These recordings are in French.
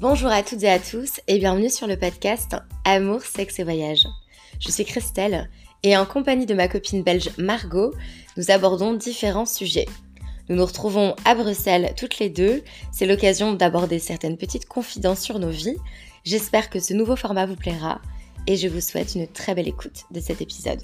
Bonjour à toutes et à tous et bienvenue sur le podcast Amour, sexe et voyage. Je suis Christelle et en compagnie de ma copine belge Margot, nous abordons différents sujets. Nous nous retrouvons à Bruxelles toutes les deux, c'est l'occasion d'aborder certaines petites confidences sur nos vies. J'espère que ce nouveau format vous plaira et je vous souhaite une très belle écoute de cet épisode.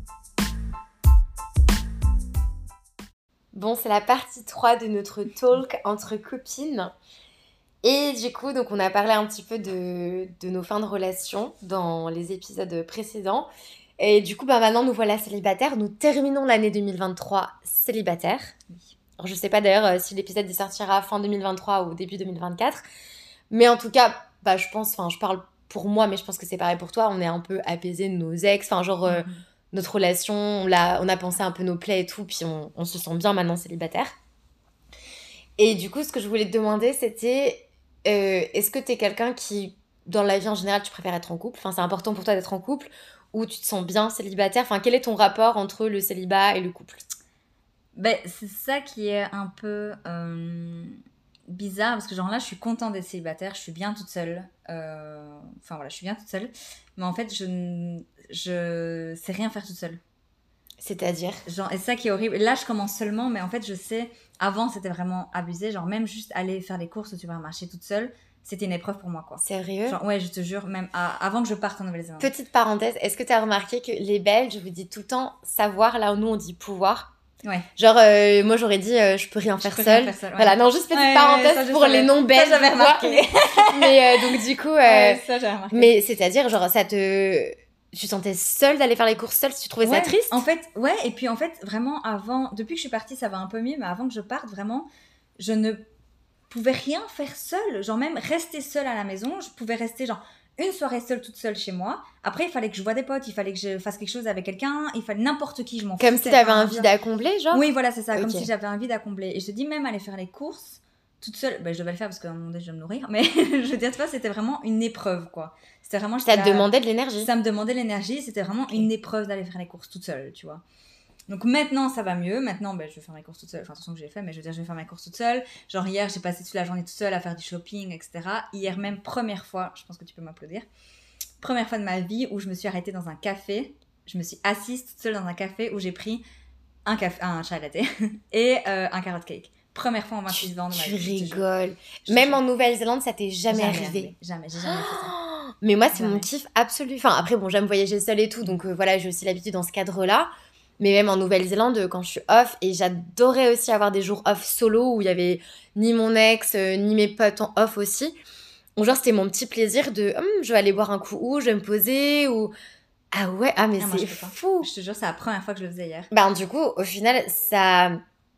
Bon, c'est la partie 3 de notre talk entre copines. Et du coup, donc on a parlé un petit peu de nos fins de relation dans les épisodes précédents. Et du coup, maintenant, nous voilà célibataires. Nous terminons l'année 2023 célibataires. Alors, je ne sais pas d'ailleurs si l'épisode sortira fin 2023 ou début 2024. Mais en tout cas, je pense, je parle pour moi, mais je pense que c'est pareil pour toi. On est un peu apaisés de nos ex. Notre relation, on a pensé un peu nos plaies et tout. Puis on se sent bien maintenant célibataire. Et du coup, ce que je voulais te demander, c'était... est-ce que t'es quelqu'un qui, dans la vie en général, tu préfères être en couple ? Enfin, c'est important pour toi d'être en couple ou tu te sens bien célibataire ? Enfin, quel est ton rapport entre le célibat et le couple ? C'est ça qui est un peu bizarre parce que genre là, je suis contente d'être célibataire, je suis bien toute seule. Je suis bien toute seule. Mais en fait, je sais rien faire toute seule. C'est-à-dire ? Et c'est ça qui est horrible. Là, je commence seulement, mais en fait, je sais... Avant, c'était vraiment abusé. Genre, même juste aller faire les courses au supermarché toute seule, c'était une épreuve pour moi, quoi. Sérieux ? Ouais, je te jure, même avant que je parte en Nouvelle-Zélande. Petite parenthèse, est-ce que tu as remarqué que les Belges, je vous dis tout le temps savoir, là où nous on dit pouvoir ? Ouais. Genre, moi j'aurais dit je peux rien faire seule. Ouais. Voilà, non, juste petite parenthèse pour les non-belges. Ça, j'avais remarqué. Mais donc, du coup. Ça, j'avais remarqué. Mais c'est-à-dire, genre, ça te. Tu te sentais seule d'aller faire les courses seule si tu trouvais ça triste ? En fait, ouais, et puis en fait, vraiment, depuis que je suis partie, ça va un peu mieux, mais avant que je parte, vraiment, je ne pouvais rien faire seule. Genre, même rester seule à la maison, je pouvais rester, genre, une soirée seule, toute seule chez moi. Après, il fallait que je voie des potes, il fallait que je fasse quelque chose avec quelqu'un, il fallait n'importe qui, je m'en foutais. Comme si t'avais un vide à combler, genre ? Oui, voilà, c'est ça, comme Ok. si j'avais un vide à combler. Et je te dis, même aller faire les courses toute seule, je devais le faire parce qu'à un moment donné, je vais me nourrir, mais je veux dire, tu vois, c'était vraiment une épreuve, quoi. C'était vraiment... Ça te demandait de l'énergie. Ça me demandait de l'énergie, c'était vraiment une épreuve d'aller faire les courses toute seule, tu vois. Donc maintenant, ça va mieux. Maintenant, je vais faire mes courses toute seule. Enfin, attention que j'ai fait, mais je veux dire, je vais faire mes courses toute seule. Genre hier, j'ai passé toute la journée toute seule à faire du shopping, etc. Hier même, première fois, je pense que tu peux m'applaudir, première fois de ma vie où je me suis arrêtée dans un café. Je me suis assise toute seule dans un café où j'ai pris un chai latte et un carrot cake. Première fois en 28 ans de ma vie. Tu rigoles. Même en Nouvelle-Zélande, ça t'est jamais arrivé. Jamais, j'ai jamais fait ça. Mais moi, c'est mon kiff absolu. Enfin, après, j'aime voyager seule et tout, donc voilà, j'ai aussi l'habitude dans ce cadre-là. Mais même en Nouvelle-Zélande, quand je suis off, et j'adorais aussi avoir des jours off solo où il y avait ni mon ex, ni mes potes en off aussi. Ou genre, c'était mon petit plaisir de je vais aller boire un coup ou je vais me poser ou. Ah ouais, mais c'est fou. Je te jure, c'est la première fois que je le faisais hier. Du coup, au final, ça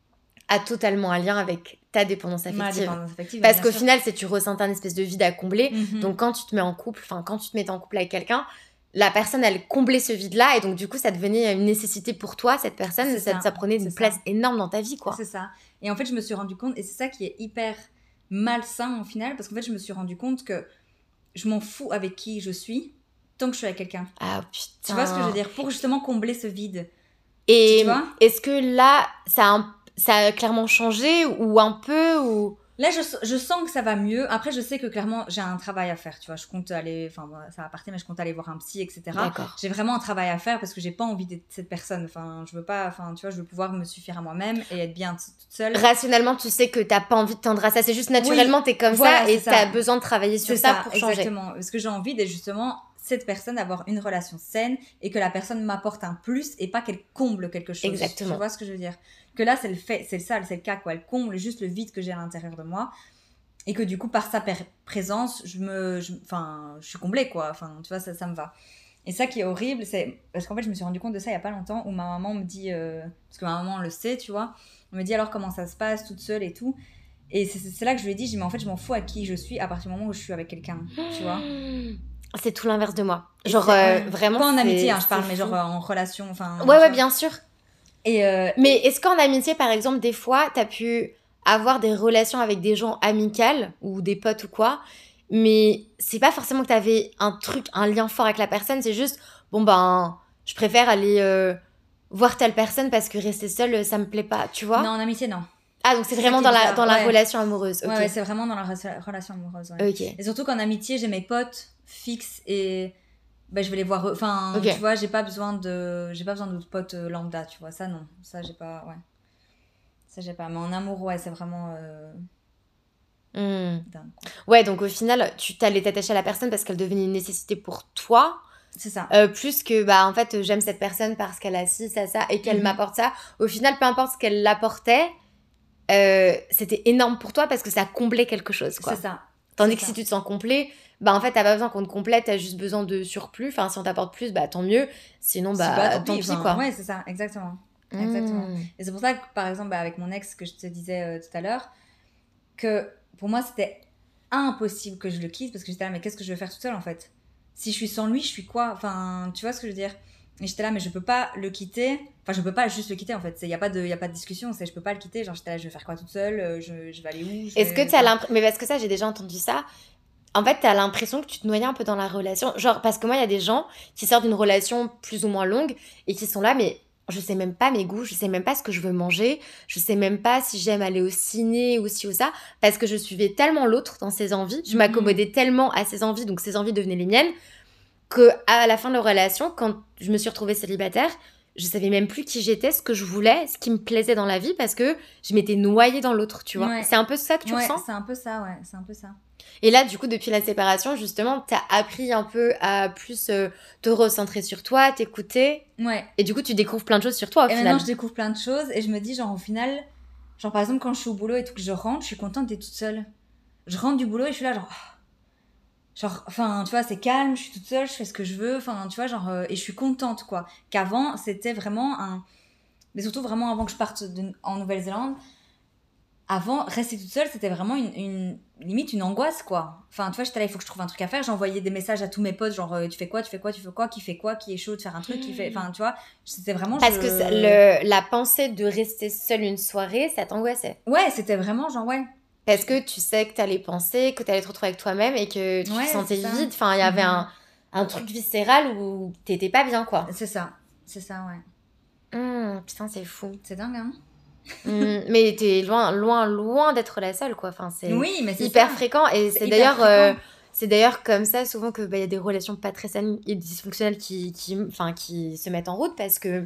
a totalement un lien avec ta dépendance affective. Parce qu'au final, c'est tu ressens un espèce de vide à combler. Mm-hmm. Donc quand tu te mets en couple, quand tu te mettais en couple avec quelqu'un, la personne, elle comblait ce vide-là. Et donc du coup, ça devenait une nécessité pour toi, cette personne. Ça prenait une place énorme dans ta vie, quoi. C'est ça. Et en fait, je me suis rendu compte, et c'est ça qui est hyper malsain au final, parce qu'en fait, je me suis rendu compte que je m'en fous avec qui je suis tant que je suis avec quelqu'un. Ah putain. Tu vois ce que je veux dire ? Pour justement combler ce vide. Et tu vois ? Est-ce que là, ça a clairement changé ou un peu ou... Là, je sens que ça va mieux. Après, je sais que clairement, j'ai un travail à faire, tu vois. Je compte aller... Enfin, ça va partir, mais je compte aller voir un psy, etc. D'accord. J'ai vraiment un travail à faire parce que j'ai pas envie d'être cette personne. Enfin, je veux pas... Enfin, tu vois, je veux pouvoir me suffire à moi-même et être bien toute seule. Rationnellement, tu sais que t'as pas envie de tendre à ça. C'est juste naturellement, t'es comme ça et t'as besoin de travailler sur ça pour changer. Exactement. Parce que j'ai envie d'être justement... cette personne, d'avoir une relation saine et que la personne m'apporte un plus et pas qu'elle comble quelque chose. Exactement. Tu vois ce que je veux dire ? Que là, c'est le cas, quoi. Elle comble juste le vide que j'ai à l'intérieur de moi et que du coup, par sa présence, je suis comblée, quoi. Enfin, tu vois, ça me va. Et ça qui est horrible, c'est... Parce qu'en fait, je me suis rendu compte de ça il y a pas longtemps où ma maman me dit... Parce que ma maman le sait, tu vois. Elle me dit alors comment ça se passe, toute seule et tout. Et c'est là que je lui ai dit, mais en fait, je m'en fous à qui je suis à partir du moment où je suis avec quelqu'un, tu vois. C'est tout l'inverse de moi. Genre, vraiment, pas en amitié, je parle, mais genre en relation, enfin... Ouais, bien sûr. Et mais est-ce qu'en amitié, par exemple, des fois, t'as pu avoir des relations avec des gens amicales ou des potes ou quoi, mais c'est pas forcément que t'avais un lien fort avec la personne, c'est juste, je préfère aller voir telle personne parce que rester seule, ça me plaît pas, tu vois ? Non, en amitié, non. Ah, donc c'est C'est vraiment ça qui est dans la bizarre, ouais. relation amoureuse. Ok. Ouais, c'est vraiment dans la relation amoureuse, ouais. Ok. Et surtout qu'en amitié, j'ai mes potes fixes et je vais les voir. Enfin, Ok. tu vois, j'ai pas besoin d'autres potes lambda, tu vois. Ça, non. Ça, j'ai pas. Ouais. Ça, j'ai pas. Mais en amour, ouais, c'est vraiment Hmm. dingue, quoi. Ouais, donc au final, tu t'allais t'attacher à la personne parce qu'elle devenait une nécessité pour toi, C'est ça. plus que, bah, en fait, j'aime cette personne parce qu'elle a ci, ça, et qu'elle Mhm. m'apporte ça. Au final, peu importe ce qu'elle apportait, c'était énorme pour toi parce que ça comblait quelque chose, C'est quoi. ça. Tandis C'est que ça. si tu te sens complet, bah, en fait, t'as pas besoin qu'on te complète, t'as juste besoin de surplus. Enfin, si on t'apporte plus, bah, tant mieux. Sinon, Si, bah, bah, tant tant pis. pis, Enfin, quoi. ouais, c'est ça. Exactement. Exactement. Hmm. Et c'est pour ça que, par exemple, avec mon ex, que je te disais tout à l'heure, que pour moi, c'était impossible que je le quitte parce que j'étais là, mais qu'est-ce que je vais faire toute seule en fait? Si je suis sans lui, je suis quoi? Enfin, tu vois ce que je veux dire? Et j'étais là, mais je peux pas le quitter. Enfin, je peux pas juste le quitter en fait. Il n'y a pas de discussion. C'est je peux pas le quitter. Genre, j'étais là, je vais faire quoi toute seule? Je vais aller où? Est-ce que t'as l'impression... Mais parce que ça, j'ai déjà entendu ça. En fait, t'as l'impression que tu te noyais un peu dans la relation. Genre, parce que moi, il y a des gens qui sortent d'une relation plus ou moins longue et qui sont là, mais je sais même pas mes goûts, je sais même pas ce que je veux manger, je sais même pas si j'aime aller au ciné ou ci ou ça, parce que je suivais tellement l'autre dans ses envies, je m'accommodais tellement à ses envies, donc ses envies devenaient les miennes, que à la fin de la relation, quand je me suis retrouvée célibataire, je savais même plus qui j'étais, ce que je voulais, ce qui me plaisait dans la vie, parce que je m'étais noyée dans l'autre, tu vois. Ouais. C'est un peu ça que tu Ouais, ressens? c'est un peu ça, ouais. C'est un peu ça. Et là, du coup, depuis la séparation, justement, t'as appris un peu à plus te recentrer sur toi, t'écouter. Ouais. Et du coup, tu découvres plein de choses sur toi, au Et final. maintenant, je découvre plein de choses et je me dis, genre, au final, genre, par exemple, quand je suis au boulot et tout, que je rentre, je suis contente d'être toute seule. Je rentre du boulot et je suis là, genre, genre, enfin, tu vois, c'est calme, je suis toute seule, je fais ce que je veux, enfin, tu vois, genre, et je suis contente, quoi. Qu'avant, c'était vraiment un. Mais surtout, vraiment, avant que je parte en Nouvelle-Zélande, avant, rester toute seule, c'était vraiment limite une angoisse, quoi. Enfin, tu vois, j'étais là, il faut que je trouve un truc à faire. J'envoyais des messages à tous mes potes, genre, tu fais quoi, tu fais quoi, tu fais quoi, qui fait quoi, qui est chaud de faire un truc, qui fait. Enfin, tu vois, c'était vraiment. Parce que la pensée de rester seule une soirée, ça t'angoissait. Ouais, c'était vraiment genre, ouais. Parce que tu sais que t'allais penser, que t'allais te retrouver avec toi-même et que tu te Ouais, sentais c'est ça. vide. Enfin, il y avait un truc viscéral où t'étais pas bien, quoi. C'est ça, ouais. Putain, c'est fou. C'est dingue, hein? Mais t'es loin, loin, loin d'être la seule, quoi. Enfin, c'est Oui, mais c'est hyper ça. fréquent. Et C'est c'est hyper d'ailleurs, fréquent. c'est d'ailleurs comme ça, souvent, que y a des relations pas très saines et dysfonctionnelles qui se mettent en route parce que,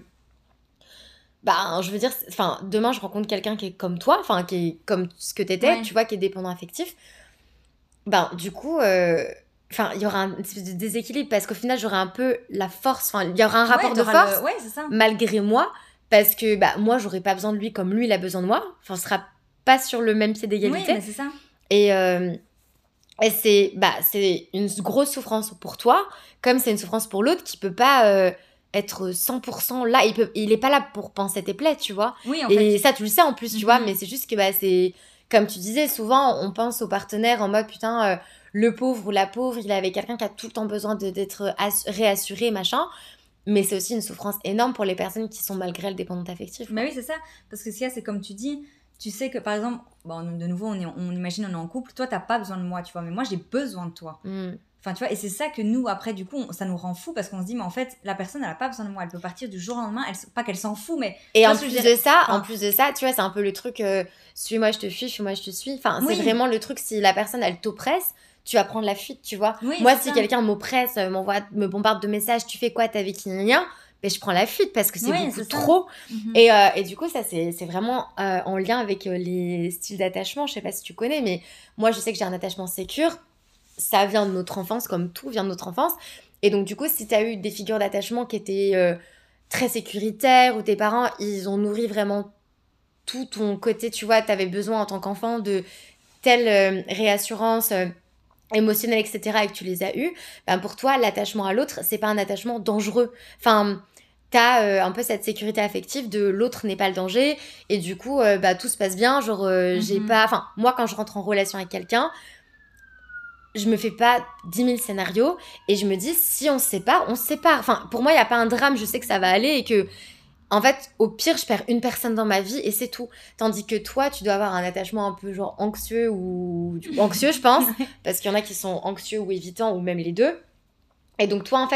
bah, je veux dire, enfin, demain, je rencontre quelqu'un qui est comme toi, enfin, qui est comme ce que t'étais, Ouais. tu vois, qui est dépendant affectif. Ben, du coup, enfin, il y aura un espèce de déséquilibre parce qu'au final, j'aurai un peu la force, enfin, il y aura un rapport Ouais, de force Ouais, c'est ça. malgré moi parce que, bah, moi, j'aurai pas besoin de lui comme lui, il a besoin de moi. Enfin, on sera pas sur le même pied Oui, d'égalité. mais c'est ça. Et, c'est une grosse souffrance pour toi, comme c'est une souffrance pour l'autre qui peut pas être 100% là. Il est pas là pour penser tes plaies, tu vois. Oui, en Et fait. ça, tu le sais en plus, tu vois, mais c'est juste que bah, c'est. Comme tu disais, souvent, on pense au partenaire en mode putain, le pauvre ou la pauvre, il est avec quelqu'un qui a tout le temps besoin d'être réassuré, machin. Mais c'est aussi une souffrance énorme pour les personnes qui sont malgré elles dépendantes affectives. Mais oui, c'est ça. Parce que c'est comme tu dis, tu sais que par exemple, bon, de nouveau, on imagine, on est en couple, toi, t'as pas besoin de moi, tu vois, mais moi, j'ai besoin de toi. Enfin, tu vois, et c'est ça que nous, après, du coup, ça nous rend fou parce qu'on se dit, mais en fait, la personne, elle a pas besoin de moi, elle peut partir du jour au lendemain, pas qu'elle s'en fout, mais. Et en plus de ça, tu vois, c'est un peu le truc suis-moi, je te fuis, suis-moi, je te suis. Enfin, Oui. c'est vraiment le truc, si la personne, elle t'oppresse, tu vas prendre la fuite, tu vois. Oui, moi, c'est si ça. quelqu'un m'oppresse, me bombarde de messages, tu fais quoi, t'as vécu rien, ben, je prends la fuite parce que c'est beaucoup trop. Et du coup, ça, c'est vraiment en lien avec les styles d'attachement. Je sais pas si tu connais, mais moi, je sais que j'ai un attachement sécure. Ça vient de notre enfance, comme tout vient de notre enfance. Et donc, du coup, si tu as eu des figures d'attachement qui étaient très sécuritaires, ou tes parents, ils ont nourri vraiment tout ton côté, tu vois, tu avais besoin en tant qu'enfant de telle réassurance émotionnelle, etc., et que tu les as eues, ben pour toi, l'attachement à l'autre, c'est pas un attachement dangereux. Enfin, t'as un peu cette sécurité affective de l'autre n'est pas le danger, et du coup, bah, tout se passe bien, genre, j'ai pas... Enfin, moi, quand je rentre en relation avec quelqu'un, je me fais pas 10 000 scénarios et je me dis si on se sépare, on se sépare. Enfin, pour moi, il n'y a pas un drame, je sais que ça va aller et que, en fait, au pire, je perds une personne dans ma vie et c'est tout. Tandis que toi, tu dois avoir un attachement un peu genre anxieux ou anxieux, je pense, parce qu'il y en a qui sont anxieux ou évitants ou même les deux. Et donc, toi, en fait,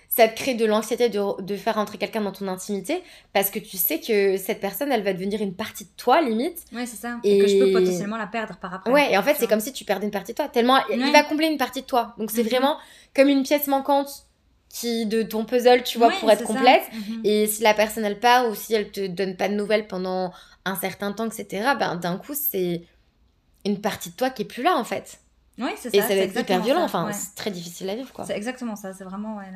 ça te crée de l'anxiété de faire rentrer quelqu'un dans ton intimité parce que tu sais que cette personne, elle va devenir une partie de toi, limite. Ouais, c'est ça. Et que je peux potentiellement la perdre par après. Ouais, et en fait, tu c'est vois. comme si tu perdais une partie de toi. Tellement, il Ouais. va combler une partie de toi. Donc, c'est Mhm. vraiment comme une pièce manquante de ton puzzle, tu vois, Ouais, pour être c'est complète. ça. Mhm. Et si la personne, elle part ou si elle te donne pas de nouvelles pendant un certain temps, etc., ben, d'un coup, c'est une partie de toi qui est plus là, en fait. Ouais, c'est Et ça. ça va C'est être hyper exactement violent. ça. Enfin, Ouais. c'est très difficile à vivre, quoi. C'est exactement ça. C'est vraiment, ouais.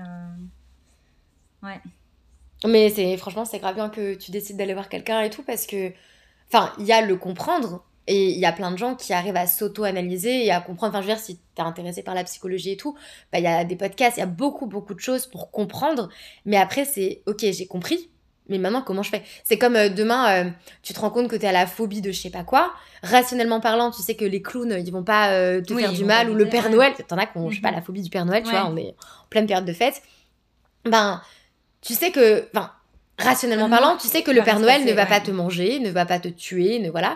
Ouais. Mais franchement, c'est grave bien que tu décides d'aller voir quelqu'un et tout parce que, enfin, il y a le comprendre et il y a plein de gens qui arrivent à s'auto-analyser et à comprendre. Enfin, je veux dire, si t'es intéressé par la psychologie et tout, bah, il y a des podcasts, il y a beaucoup, beaucoup de choses pour comprendre. Mais après, c'est, ok, j'ai compris. Mais maintenant, comment je fais? C'est comme demain, tu te rends compte que t'as la phobie de je sais pas quoi. Rationnellement parlant, tu sais que les clowns, ils vont pas te Oui, faire ils du vont pas mal ou le t'aider, Père ouais. Noël. T'en as qui ont, je sais pas, Mhm. la phobie du Père Noël, tu Ouais. vois, on est en pleine période de fête. Ben, tu sais que, enfin, rationnellement Moi, parlant, tu sais que il le va rien Père se Noël ne passer, va pas ouais. te manger, ne va pas te tuer, ne voilà.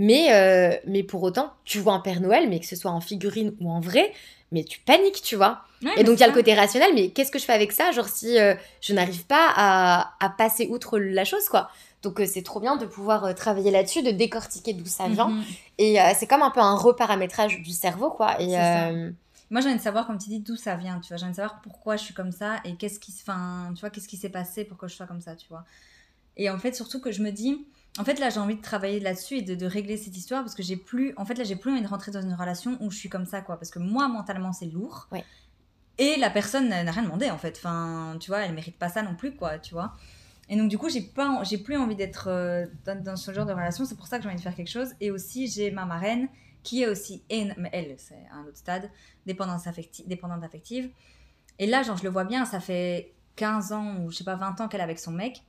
Mais pour autant, tu vois un Père Noël, mais que ce soit en figurine ou en vrai, mais tu paniques, tu vois. Ouais, Et mais donc, il c'est y a le ça. côté rationnel, mais qu'est-ce que je fais avec ça? Genre, si je n'arrive pas à passer outre la chose, quoi. Donc, c'est trop bien de pouvoir travailler là-dessus, de décortiquer d'où ça vient. Mhm. Et c'est comme un peu un reparamétrage du cerveau, quoi. Et C'est ça. Moi, j'ai envie de savoir, comme tu dis, d'où ça vient, tu vois. J'ai envie de savoir pourquoi je suis comme ça et qu'est-ce qui s'est passé pour que je sois comme ça, tu vois. Et en fait, surtout que je me dis, en fait, là, j'ai envie de travailler là-dessus et de régler cette histoire parce que j'ai plus envie de rentrer dans une relation où je suis comme ça, quoi. Parce que moi, mentalement, c'est lourd. Ouais. Et la personne n'a rien demandé, en fait. Enfin, tu vois, elle mérite pas ça non plus, quoi, tu vois. Et donc, du coup, j'ai plus envie d'être dans ce genre de relation. C'est pour ça que j'ai envie de faire quelque chose. Et aussi, j'ai ma marraine qui est aussi, mais elle, c'est un autre stade, dépendante affective. Et là, genre, je le vois bien, ça fait 15 ans ou je sais pas, 20 ans qu'elle est avec son mec.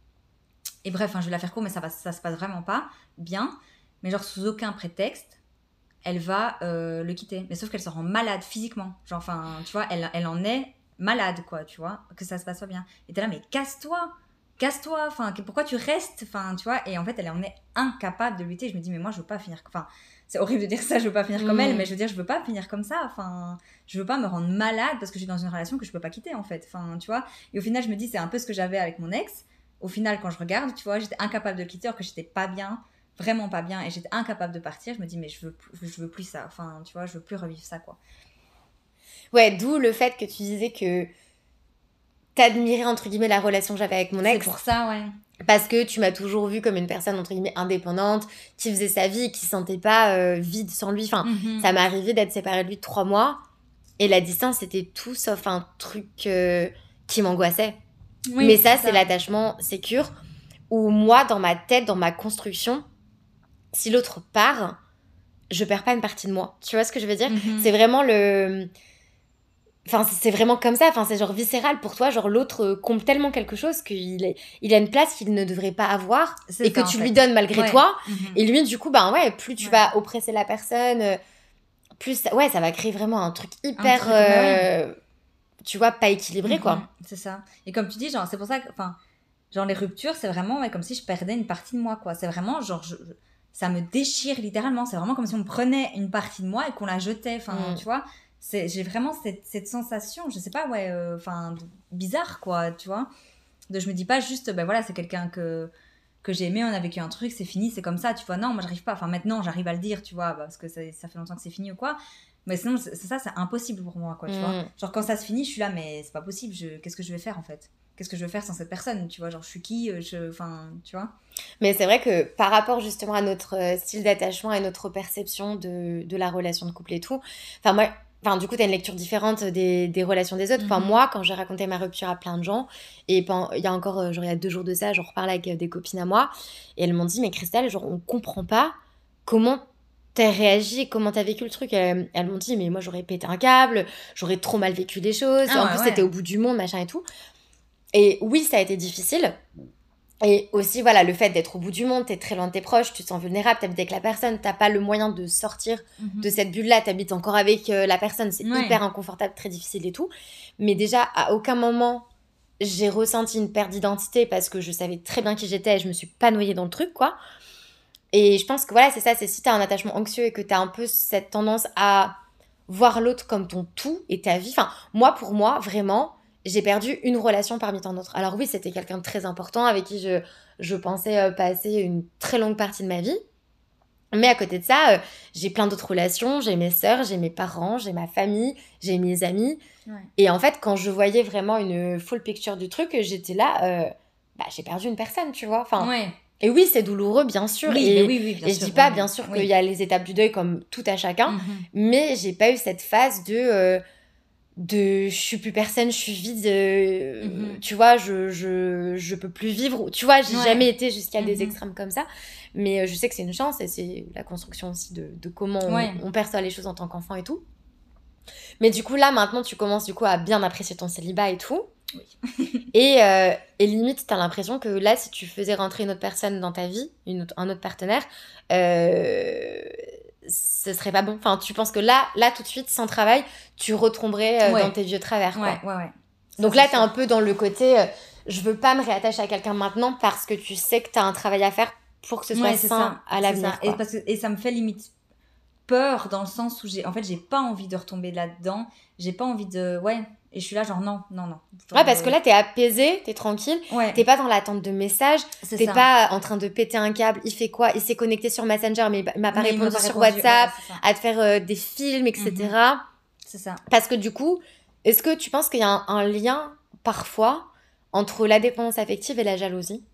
Et bref, je vais la faire court, mais ça se passe vraiment pas bien. Mais genre, sous aucun prétexte, elle va le quitter. Mais sauf qu'elle se rend malade physiquement. Genre, enfin, tu vois, elle en est malade, quoi, tu vois, que ça se passe pas bien. Et t'es là, mais casse-toi, enfin, pourquoi tu restes, enfin, tu vois. Et en fait, elle en est incapable de lutter. Je me dis, mais moi, je veux pas finir, enfin, c'est horrible de dire ça, je veux pas finir comme elle, mais je veux dire, je veux pas finir comme ça, enfin, je veux pas me rendre malade parce que je suis dans une relation que je peux pas quitter, en fait, enfin, tu vois. Et au final, je me dis, c'est un peu ce que j'avais avec mon ex. Au final, quand je regarde, tu vois, j'étais incapable de le quitter alors que j'étais pas bien, vraiment pas bien, et j'étais incapable de partir. Je me dis, mais je veux plus ça, enfin, tu vois, je veux plus revivre ça, quoi. Ouais, d'où le fait que tu disais que t'admirais, entre guillemets, la relation que j'avais avec mon C'est ex. pour ça, ouais. Parce que tu m'as toujours vue comme une personne, entre guillemets, indépendante, qui faisait sa vie, qui se sentait pas vide sans lui. Enfin, ça m'est arrivé d'être séparée de lui 3 mois. Et la distance, c'était tout sauf un truc qui m'angoissait. Oui, Mais ça, c'est c'est l'attachement sécure. Où moi, dans ma tête, dans ma construction, si l'autre part, je perds pas une partie de moi. Tu vois ce que je veux dire? C'est vraiment le... Enfin, c'est vraiment comme ça, enfin, c'est genre viscéral pour toi, genre l'autre comble tellement quelque chose il a une place qu'il ne devrait pas avoir C'est et que ça, en tu fait. lui donnes malgré Ouais. toi. Mhm. Et lui, du coup, ben ouais, plus tu Ouais. vas oppresser la personne, plus, ouais, ça va créer vraiment un truc hyper, ouais. tu vois, pas équilibré, quoi. C'est ça. Et comme tu dis, genre, c'est pour ça que, enfin, genre, les ruptures, c'est vraiment ouais, comme si je perdais une partie de moi, quoi. C'est vraiment, genre, ça me déchire littéralement. C'est vraiment comme si on prenait une partie de moi et qu'on la jetait, enfin, tu vois. J'ai vraiment cette sensation, je sais pas, ouais, enfin, bizarre, quoi, tu vois. Je me dis pas juste, ben voilà, c'est quelqu'un que j'ai aimé, on a vécu un truc, c'est fini, c'est comme ça, tu vois. Non, moi, j'arrive pas. Enfin, maintenant, j'arrive à le dire, tu vois, parce que ça fait longtemps que c'est fini ou quoi. Mais sinon, c'est impossible pour moi, quoi, tu vois. Genre, quand ça se finit, je suis là, mais c'est pas possible, qu'est-ce que je vais faire, en fait? Qu'est-ce que je vais faire sans cette personne, tu vois? Genre, je suis qui? Enfin, tu vois? Mais c'est vrai que par rapport justement à notre style d'attachement et notre perception de la relation de couple et tout, enfin, moi, enfin, du coup, t'as une lecture différente des relations des autres. Enfin, moi, quand j'ai raconté ma rupture à plein de gens, et il y a encore, genre, il y a 2 jours de ça, j'en reparlais avec des copines à moi, et elles m'ont dit, mais Christelle, genre, on comprend pas comment t'as réagi, comment t'as vécu le truc. Elles m'ont dit, mais moi, j'aurais pété un câble, j'aurais trop mal vécu les choses, Ah en ouais, plus, ouais. c'était au bout du monde, machin et tout. Et oui, ça a été difficile. Et aussi, voilà, le fait d'être au bout du monde, t'es très loin de tes proches, tu te sens vulnérable, t'habites avec la personne, t'as pas le moyen de sortir de cette bulle-là, t'habites encore avec la personne, c'est Ouais. hyper inconfortable, très difficile et tout. Mais déjà, à aucun moment, j'ai ressenti une perte d'identité parce que je savais très bien qui j'étais et je me suis pas noyée dans le truc, quoi. Et je pense que voilà, c'est ça, c'est si t'as un attachement anxieux et que t'as un peu cette tendance à voir l'autre comme ton tout et ta vie. Enfin, moi, pour moi, vraiment, j'ai perdu une relation parmi tant d'autres. Alors oui, c'était quelqu'un de très important avec qui je pensais passer une très longue partie de ma vie. Mais à côté de ça, j'ai plein d'autres relations. J'ai mes sœurs, j'ai mes parents, j'ai ma famille, j'ai mes amis. Ouais. Et en fait, quand je voyais vraiment une full picture du truc, j'étais là, j'ai perdu une personne, tu vois. Enfin, Ouais. et oui, c'est douloureux, bien sûr. Oui, et oui, bien et sûr. je dis pas, oui. bien sûr, Oui. qu'il y a les étapes du deuil comme tout à chacun. Mhm. Mais j'ai pas eu cette phase de je suis plus personne, je suis vide, tu vois, je peux plus vivre. Tu vois, j'ai Ouais. jamais été jusqu'à des Mhm. extrêmes comme ça. Mais je sais que c'est une chance et c'est la construction aussi de comment Ouais. on perçoit les choses en tant qu'enfant et tout. Mais du coup, là, maintenant, tu commences du coup à bien apprécier ton célibat et tout. Oui. Et limite, t'as l'impression que là, si tu faisais rentrer une autre personne dans ta vie, un autre partenaire, ce serait pas bon. Enfin, tu penses que là, tout de suite, sans travail, tu retomberais Ouais. dans tes vieux travers, quoi. Ouais. Ça, Donc c'est là, t'es sûr. un peu dans le côté, je veux pas me réattacher à quelqu'un maintenant parce que tu sais que t'as un travail à faire pour que ce soit Ouais, c'est sain ça. à l'avenir, C'est ça. quoi. Et ça me fait limite peur dans le sens où j'ai pas envie de retomber là-dedans. J'ai pas envie de... Ouais. Et je suis là genre non. Genre, Ouais, parce que là, t'es apaisé, t'es tranquille, ouais. t'es pas dans l'attente de messages, C'est t'es ça. pas en train de péter un câble, il fait quoi, il s'est connecté sur Messenger, mais il m'a pas Mais il m'a répondu pas sur répondu. WhatsApp, Ouais, c'est ça. à te faire des films, etc. C'est ça. Parce que du coup, est-ce que tu penses qu'il y a un lien, parfois, entre la dépendance affective et la jalousie?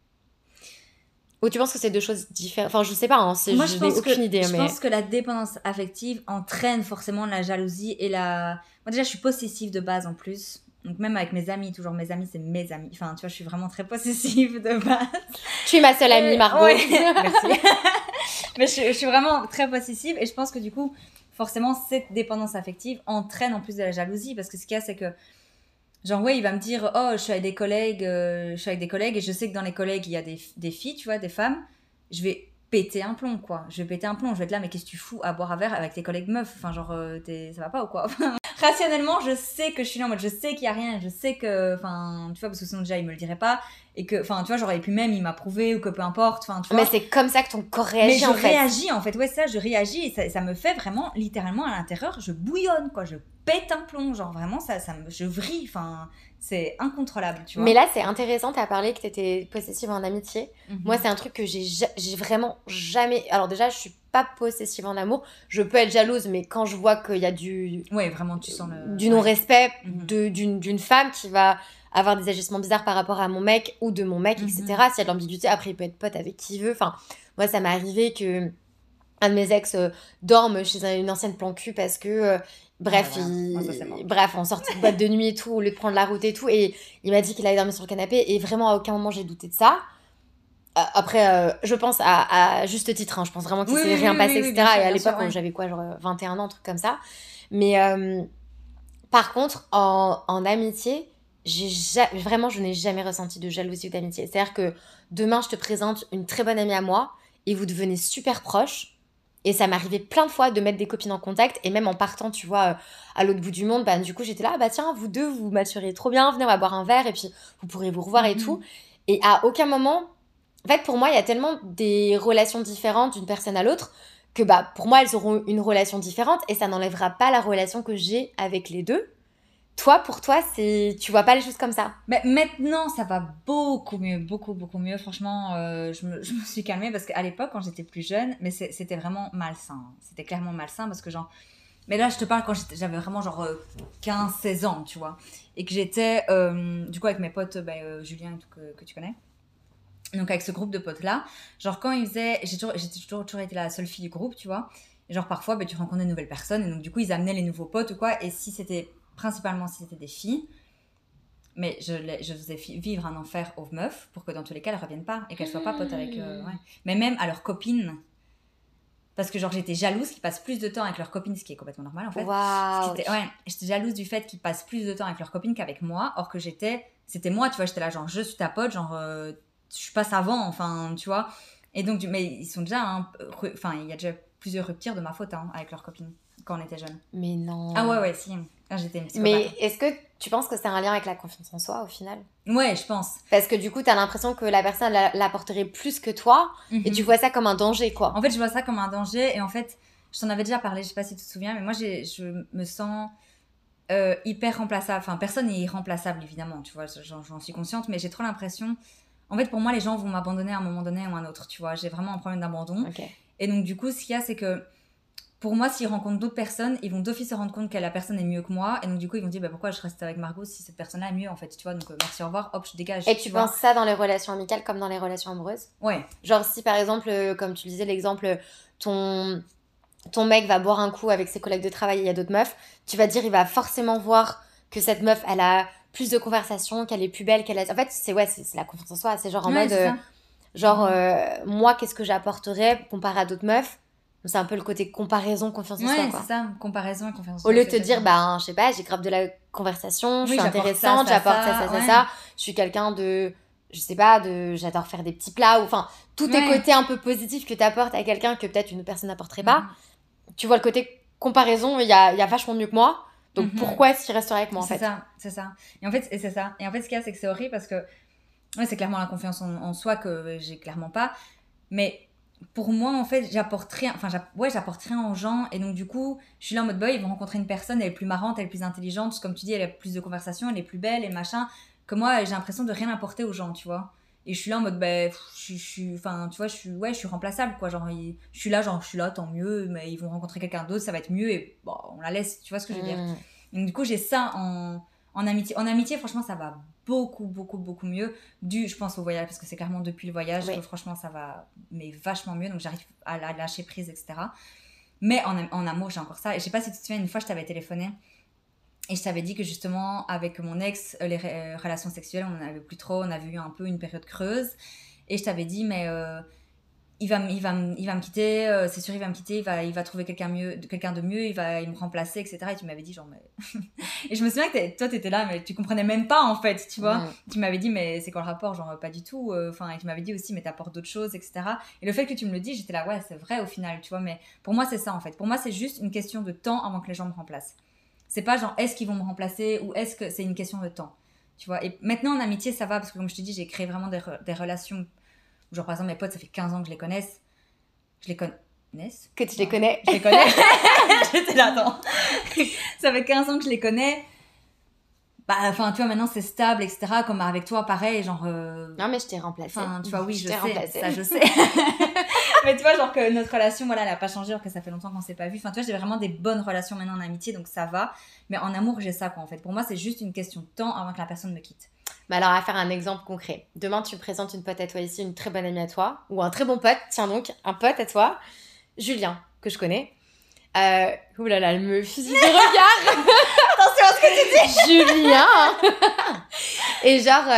Ou tu penses que c'est deux choses différentes? Enfin, je sais pas, hein, Moi, je n'ai aucune idée, je mais... pense que la dépendance affective entraîne forcément la jalousie et la... Moi, déjà, je suis possessive de base en plus. Donc, même avec mes amis, toujours mes amis, c'est mes amis. Enfin, tu vois, je suis vraiment très possessive de base. Tu es ma seule amie, Margot. Ouais, merci. Mais je suis vraiment très possessive et je pense que du coup, forcément, cette dépendance affective entraîne en plus de la jalousie parce que ce qu'il y a, c'est que genre, ouais, il va me dire, oh, je suis avec des collègues et je sais que dans les collègues, il y a des filles, tu vois, des femmes. Je vais péter un plomb, quoi. Je vais être là, mais qu'est-ce que tu fous à boire un verre avec tes collègues meufs? Enfin, genre, ça va pas ou quoi? Rationnellement, je sais que je suis là en mode, je sais qu'il y a rien, je sais que, enfin, tu vois, parce que sinon déjà, il me le dirait pas. Et que, enfin, tu vois, genre, et puis même, il m'a prouvé ou que peu importe, enfin, tu vois. Mais c'est comme ça que ton corps réagit, en fait. Mais je réagis, en fait, ouais, ça, je réagis et ça me fait vraiment, littéralement, à l'intérieur, je bouillonne, quoi. Je pète un plomb, genre, vraiment, je vrille, enfin, c'est incontrôlable, tu vois. Mais là, c'est intéressant, t'as parlé que t'étais possessive en amitié. Mhm. Moi, c'est un truc que j'ai vraiment jamais... Alors déjà, je suis pas possessive en amour. Je peux être jalouse, mais quand je vois qu'il y a Ouais, vraiment, tu sens du non-respect Mhm. d'une femme qui va avoir des agissements bizarres par rapport à mon mec ou de mon mec, Mhm. etc. S'il y a de l'ambiguïté, après, il peut être pote avec qui il veut. Enfin, moi, ça m'est arrivé que un de mes ex dorme chez une ancienne plan cul parce que... Bref, voilà. Moi, ça, c'est mort. bref, en sortie de boîte de nuit et tout, au lieu de prendre la route et tout. Et il m'a dit qu'il allait dormir sur le canapé. Et vraiment, à aucun moment, j'ai douté de ça. Après, je pense à juste titre. Hein, je pense vraiment qu'il s'est rien passé, etc. bien sûr, et à bien l'époque, sûr, ouais. j'avais quoi, genre 21 ans, un truc comme ça. Mais par contre, en amitié, vraiment, je n'ai jamais ressenti de jalousie ou d'amitié. C'est-à-dire que demain, je te présente une très bonne amie à moi et vous devenez super proches. Et ça m'arrivait plein de fois de mettre des copines en contact. Et même en partant, tu vois, à l'autre bout du monde, bah, du coup, j'étais là, bah tiens, vous deux, vous maturez trop bien, venez, on va boire un verre et puis vous pourrez vous revoir et tout. Et à aucun moment, en fait, pour moi, il y a tellement des relations différentes d'une personne à l'autre que bah, pour moi, elles auront une relation différente et ça n'enlèvera pas la relation que j'ai avec les deux. Toi, pour toi, tu vois pas les choses comme ça? Mais maintenant, ça va beaucoup mieux, beaucoup mieux. Franchement, je me suis calmée parce qu'à l'époque, quand j'étais plus jeune, mais c'était vraiment malsain. C'était clairement malsain parce que genre... Mais là, je te parle quand j'avais vraiment genre 15-16 ans, tu vois. Et que j'étais, du coup, avec mes potes, Julien et tout, que tu connais. Donc, avec ce groupe de potes-là, genre quand ils faisaient... J'ai toujours été la seule fille du groupe, tu vois. Et genre parfois, tu rencontres de nouvelles personnes et donc du coup, ils amenaient les nouveaux potes ou quoi. Et principalement si c'était des filles, mais je faisais vivre un enfer aux meufs pour que dans tous les cas elles reviennent pas et qu'elles soient pas potes avec ouais. Mais même à leurs copines, parce que genre j'étais jalouse qu'ils passent plus de temps avec leurs copines, ce qui est complètement normal en fait. Waouh. J'étais jalouse du fait qu'ils passent plus de temps avec leurs copines qu'avec moi, or que c'était moi, tu vois, j'étais là genre je suis ta pote, genre je passe avant, enfin tu vois. Et donc mais ils sont déjà enfin il y a déjà plusieurs ruptures de ma faute avec leurs copines quand on était jeunes. Mais non. Ah ouais si. J'étais une psychopathe. Mais est-ce que tu penses que c'est un lien avec la confiance en soi au final? Ouais, je pense. Parce que du coup, t'as l'impression que la personne l'apporterait plus que toi et tu vois ça comme un danger, quoi. En fait, je vois ça comme un danger et en fait, je t'en avais déjà parlé, je sais pas si tu te souviens, mais moi, je me sens hyper remplaçable. Enfin, personne n'est irremplaçable, évidemment, tu vois, j'en suis consciente, mais j'ai trop l'impression... En fait, pour moi, les gens vont m'abandonner à un moment donné ou à un autre, tu vois. J'ai vraiment un problème d'abandon. Ok. Et donc, du coup, ce qu'il y a, c'est que pour moi, s'ils rencontrent d'autres personnes, ils vont d'office se rendre compte que la personne est mieux que moi. Et donc, du coup, ils vont dire, bah, pourquoi je reste avec Margot si cette personne-là est mieux, en fait, tu vois. Donc, merci, au revoir, hop, je dégage. Et tu penses ça dans les relations amicales comme dans les relations amoureuses? Ouais. Genre, si par exemple, comme tu disais l'exemple, ton mec va boire un coup avec ses collègues de travail et il y a d'autres meufs, tu vas dire, il va forcément voir que cette meuf, elle a plus de conversations, qu'elle est plus belle, qu'elle a... En fait, c'est la confiance en soi. C'est genre en Ouais, mode... c'est ça. genre, moi, qu'est-ce que j'apporterais comparé à d'autres meufs? C'est un peu le côté comparaison, confiance en soi, Ouais, quoi. c'est ça, comparaison et confiance en Au soi. lieu de te dire, bah, je sais pas, j'ai grave de la conversation, je Oui, suis j'apporte intéressante, ça, j'apporte ça, ouais. ça. Je suis quelqu'un de... Je sais pas, j'adore faire des petits plats, ou enfin, tous tes Ouais. côtés un peu positifs que t'apportes à quelqu'un que peut-être une autre personne n'apporterait pas. Mhm. Tu vois le côté comparaison, il y a vachement mieux que moi. Donc Mhm. pourquoi est-ce qu'il resterait avec moi, en fait? C'est ça. Et en fait, c'est ça. Et en fait, ce qu'il y a, c'est que c'est horrible parce que ouais, c'est clairement la confiance en soi que j'ai clairement pas. Mais pour moi, en fait, j'apporte rien. Enfin, j'apporte rien aux gens. Et donc, du coup, je suis là en mode, bah, ils vont rencontrer une personne, elle est plus marrante, elle est plus intelligente. Comme tu dis, elle a plus de conversation, elle est plus belle et machin. Que moi, j'ai l'impression de rien apporter aux gens, tu vois. Et je suis là en mode, bah, enfin, tu vois, je suis remplaçable, quoi. Genre, je suis là, tant mieux, mais ils vont rencontrer quelqu'un d'autre, ça va être mieux, et bon, on la laisse, tu vois ce que je veux dire. Donc, du coup, j'ai ça en amitié. En amitié, franchement, ça va beaucoup mieux. Je pense, au voyage, parce que c'est clairement depuis le voyage que, franchement, ça va, mais vachement mieux. Donc, j'arrive à lâcher prise, etc. Mais en amour, j'ai encore ça. Et je sais pas si tu te souviens, une fois, je t'avais téléphoné. Et je t'avais dit que justement, avec mon ex, les relations sexuelles, on n'en avait plus trop, on avait eu un peu une période creuse. Et je t'avais dit, mais il va me quitter, c'est sûr, il va me quitter, il va trouver quelqu'un de mieux, il me remplacer, etc. Et tu m'avais dit, genre, mais. Et je me souviens que toi, t'étais là, mais tu comprenais même pas, en fait, tu vois. Tu m'avais dit, mais c'est quoi le rapport? Genre, pas du tout. Enfin, et tu m'avais dit aussi, mais t'apportes d'autres choses, etc. Et le fait que tu me le dis, j'étais là, ouais, c'est vrai au final, tu vois. Mais pour moi, c'est ça, en fait. Pour moi, c'est juste une question de temps avant que les gens me remplacent. C'est pas genre, est-ce qu'ils vont me remplacer ou est-ce que c'est une question de temps, tu vois. Et maintenant, en amitié, ça va, parce que comme je te dis, j'ai créé vraiment des relations. Genre, par exemple, mes potes, ça fait 15 ans que je les connaisse. Je les connaisse. Que tu les connais. Je les connais. J'étais là, attends. Ça fait 15 ans que je les connais. Bah, enfin, tu vois, maintenant, c'est stable, etc. Comme avec toi, pareil, genre... Non, mais je t'ai remplacée. Enfin, tu vois, oui, je sais, remplacée. ça, je sais. Mais tu vois, genre que notre relation, voilà, elle a pas changé, alors que ça fait longtemps qu'on s'est pas vu. Enfin, tu vois, j'ai vraiment des bonnes relations maintenant en amitié, donc ça va. Mais en amour, j'ai ça, quoi, en fait. Pour moi, c'est juste une question de temps avant que la personne me quitte. Bah alors, à faire un exemple concret. Demain, tu présentes une pote à toi ici, une très bonne amie à toi, ou un très bon pote, tiens donc, un pote à toi, Julien, que je connais. Oulala, elle me fusille du regard. Attention à ce que tu dis. Julien. Et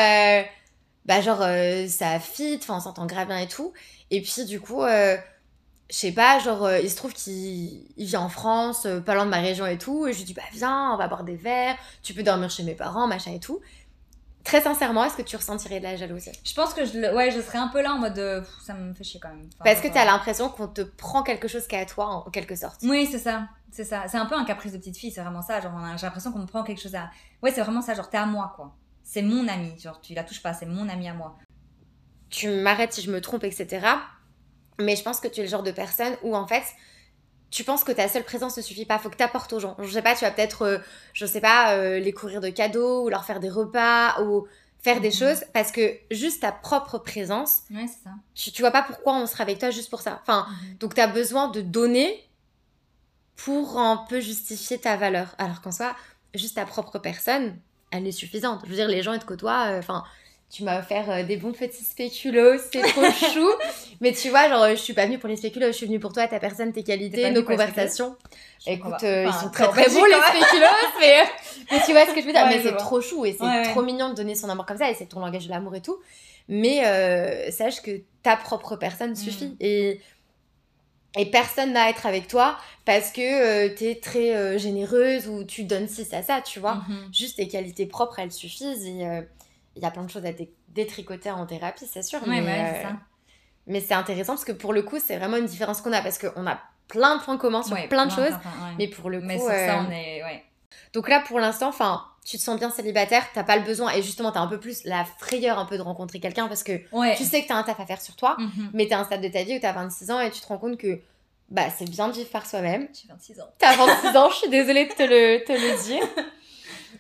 genre, ça fit, enfin, on s'entend grave bien et tout. Et puis, du coup, je sais pas, genre, il se trouve qu'il vient en France, pas loin de ma région et tout. Et je lui dis, bah viens, on va boire des verres, tu peux dormir chez mes parents, machin et tout. Très sincèrement, est-ce que tu ressentirais de la jalousie? Je pense que je serais un peu là en mode ça me fait chier quand même. Enfin, parce que t'as l'impression qu'on te prend quelque chose qui est à toi, en quelque sorte. Oui, c'est ça. C'est un peu un caprice de petite fille, c'est vraiment ça. Genre, j'ai l'impression qu'on me prend quelque chose à. Ouais, c'est vraiment ça, genre, t'es à moi, quoi. C'est mon ami, genre, tu la touches pas, c'est mon ami à moi. Tu m'arrêtes si je me trompe, etc. Mais je pense que tu es le genre de personne où, en fait, tu penses que ta seule présence ne suffit pas, faut que t'apportes aux gens. Je sais pas, tu vas peut-être, les courir de cadeaux, ou leur faire des repas, ou faire des choses, parce que juste ta propre présence, ouais, c'est ça. Tu vois pas pourquoi on sera avec toi juste pour ça. Enfin, donc t'as besoin de donner pour un peu justifier ta valeur. Alors qu'en soi, juste ta propre personne, elle est suffisante. Je veux dire, les gens, ils te côtoient, tu m'as offert des bons petits spéculoos, c'est trop chou. Mais tu vois, genre, je suis pas venue pour les spéculoos, je suis venue pour toi, ta personne, tes qualités, nos conversations. Écoute, ils sont très très beaux les spéculoos, mais tu vois ce que je veux dire. Ouais, mais c'est trop chou et c'est trop mignon de donner son amour comme ça, et c'est ton langage de l'amour et tout. Mais sache que ta propre personne suffit. Et personne n'a à être avec toi parce que t'es très généreuse ou tu donnes ci, ça, tu vois. Juste tes qualités propres, elles suffisent. Et il y a plein de choses à détricoter en thérapie, c'est sûr. Ouais, c'est ça. Mais c'est intéressant parce que pour le coup, c'est vraiment une différence qu'on a. Parce qu'on a plein de points communs sur plein de choses. Mais pour le coup... Mais sur ça, on est... Ouais. Donc là, pour l'instant, tu te sens bien célibataire, t'as pas le besoin, et justement, t'as un peu plus la frayeur un peu de rencontrer quelqu'un parce que tu sais que t'as un taf à faire sur toi, mais t'es à un stade de ta vie où t'as 26 ans et tu te rends compte que bah, c'est bien de vivre par soi-même. J'ai 26 ans. T'as 26 ans, je suis désolée de te le dire.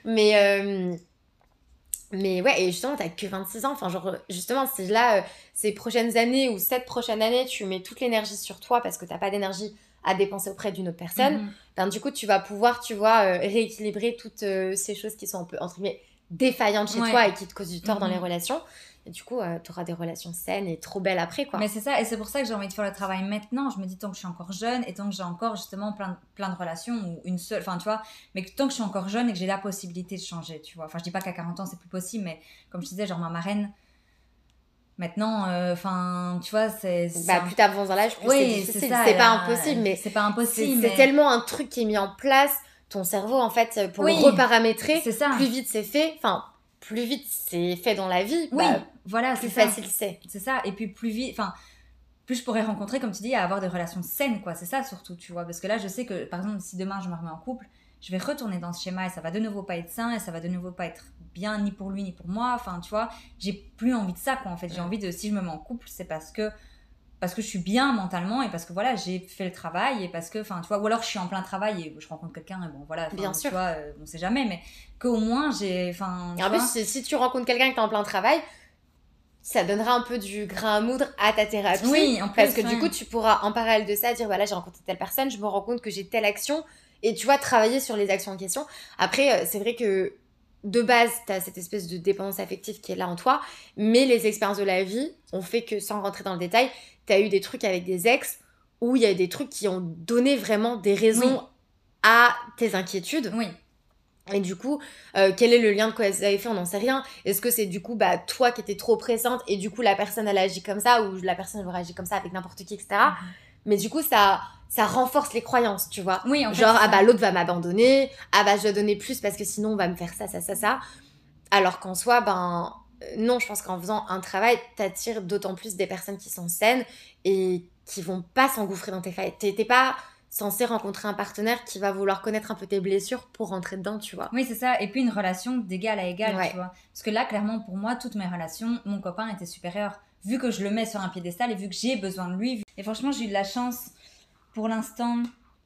Mais ouais, et justement, t'as que 26 ans. Enfin, genre, justement, c'est là, ces prochaines années ou cette prochaine année, tu mets toute l'énergie sur toi parce que t'as pas d'énergie à dépenser auprès d'une autre personne. Ben, du coup, tu vas pouvoir, tu vois, rééquilibrer toutes ces choses qui sont un peu, entre guillemets, défaillantes chez toi et qui te causent du tort dans les relations. Et du coup, t'auras des relations saines et trop belles après, quoi. Mais c'est ça, et c'est pour ça que j'ai envie de faire le travail maintenant. Je me dis, tant que je suis encore jeune et tant que j'ai encore justement plein de relations ou une seule, enfin tu vois, mais que tant que je suis encore jeune et que j'ai la possibilité de changer, tu vois. Enfin, je dis pas qu'à 40 ans c'est plus possible, mais comme je disais, genre ma marraine, maintenant, enfin, tu vois, Bah, plus t'avances dans l'âge, plus c'est difficile. C'est ça, c'est pas impossible, mais c'est pas impossible, c'est tellement un truc qui est mis en place. Ton cerveau, en fait, pour le reparamétrer, c'est ça. plus vite c'est fait. Enfin, plus vite c'est fait dans la vie, oui, bah, voilà, plus c'est facile c'est. C'est ça, et puis plus vite, enfin, plus je pourrais rencontrer, comme tu dis, à avoir des relations saines, quoi. C'est ça surtout, tu vois. Parce que là, je sais que, par exemple, si demain je me remets en couple, je vais retourner dans ce schéma et ça va de nouveau pas être sain et ça va de nouveau pas être bien ni pour lui ni pour moi. Enfin, tu vois, j'ai plus envie de ça, quoi. En fait, j'ai envie de, si je me mets en couple, c'est parce que je suis bien mentalement et parce que voilà, j'ai fait le travail et parce que, enfin, tu vois, ou alors je suis en plein travail et je rencontre quelqu'un et bon, voilà, bien sûr. Tu vois, on sait jamais, mais qu'au moins j'ai, enfin. En plus, si tu rencontres quelqu'un qui est en plein travail, ça donnera un peu du grain à moudre à ta thérapie. Oui, en plus, parce que du coup, tu pourras, en parallèle de ça, dire voilà, j'ai rencontré telle personne, je me rends compte que j'ai telle action et tu vois, travailler sur les actions en question. Après, c'est vrai que de base, tu as cette espèce de dépendance affective qui est là en toi, mais les expériences de la vie ont fait que, sans rentrer dans le détail, tu as eu des trucs avec des ex où il y a des trucs qui ont donné vraiment des raisons à tes inquiétudes. Oui. Et du coup, quel est le lien de quoi elles avaient fait, on n'en sait rien. Est-ce que c'est du coup toi qui étais trop pressante et du coup la personne elle agit comme ça ou la personne elle réagit comme ça avec n'importe qui, etc. Mais du coup, ça renforce les croyances, tu vois. Oui, en fait, genre, l'autre va m'abandonner, je dois donner plus parce que sinon on va me faire ça. Alors qu'en soi, non, je pense qu'en faisant un travail, t'attires d'autant plus des personnes qui sont saines et qui vont pas s'engouffrer dans tes failles. T'es pas censé rencontrer un partenaire qui va vouloir connaître un peu tes blessures pour rentrer dedans, tu vois. Oui, c'est ça. Et puis une relation d'égal à égal, tu vois. Parce que là, clairement, pour moi, toutes mes relations, mon copain était supérieur. Vu que je le mets sur un piédestal et vu que j'ai besoin de lui. Et franchement, j'ai eu de la chance, pour l'instant,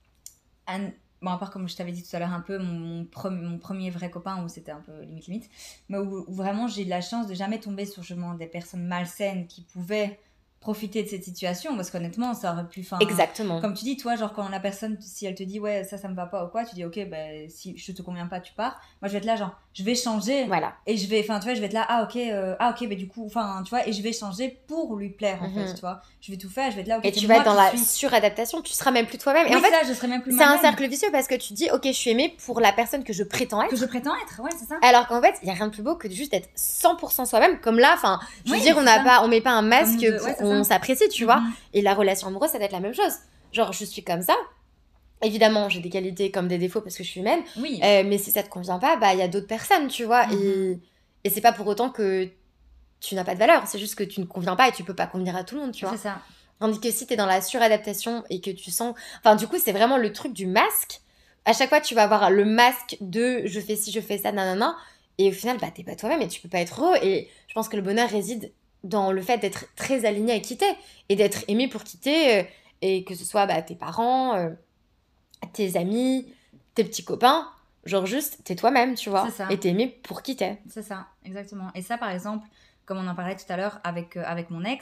bon, à part comme je t'avais dit tout à l'heure un peu, mon premier vrai copain où c'était un peu limite, mais où vraiment j'ai eu de la chance de jamais tomber sur justement des personnes malsaines qui pouvaient profiter de cette situation, parce qu'honnêtement ça aurait pu, exactement, comme tu dis, toi, genre quand la personne, si elle te dit ouais ça me va pas ou quoi, tu dis ok, ben si je te conviens pas tu pars. Moi je vais être là genre je vais changer, voilà, et je vais, enfin tu vois, je vais être là ok, ben du coup, enfin tu vois, et je vais changer pour lui plaire en fait, tu vois, je vais tout faire, je vais être là ok, et tu vas être dans la suradaptation, tu seras même plus toi-même. Oui, et en fait ça, je serai même plus c'est un cercle vicieux parce que tu dis ok, je suis aimée pour la personne que je prétends être, ouais, c'est ça. Alors qu'en fait, il y a rien de plus beau que juste être 100% soi-même. Comme là, enfin, je veux dire, on met pas un masque pour qu'on s'apprécie, tu vois. Et la relation amoureuse, ça doit être la même chose. Genre, je suis comme ça. Évidemment, j'ai des qualités comme des défauts parce que je suis humaine. Oui. Mais si ça te convient pas, il y a d'autres personnes, tu vois. Et c'est pas pour autant que tu n'as pas de valeur. C'est juste que tu ne conviens pas et tu peux pas convenir à tout le monde, tu vois. C'est ça. Tandis que si t'es dans la suradaptation et que tu sens... Enfin, du coup, c'est vraiment le truc du masque. À chaque fois, tu vas avoir le masque de je fais ci, je fais ça, nanana. Et au final, t'es pas toi-même et tu peux pas être heureux. Et je pense que le bonheur réside dans le fait d'être très aligné avec qui t'es et d'être aimé pour qui t'es. Et que ce soit tes parents, tes amis, tes petits copains. Genre juste, t'es toi-même, tu vois. C'est ça. Et t'es aimé pour qui t'es. C'est ça, exactement. Et ça, par exemple, comme on en parlait tout à l'heure avec mon ex,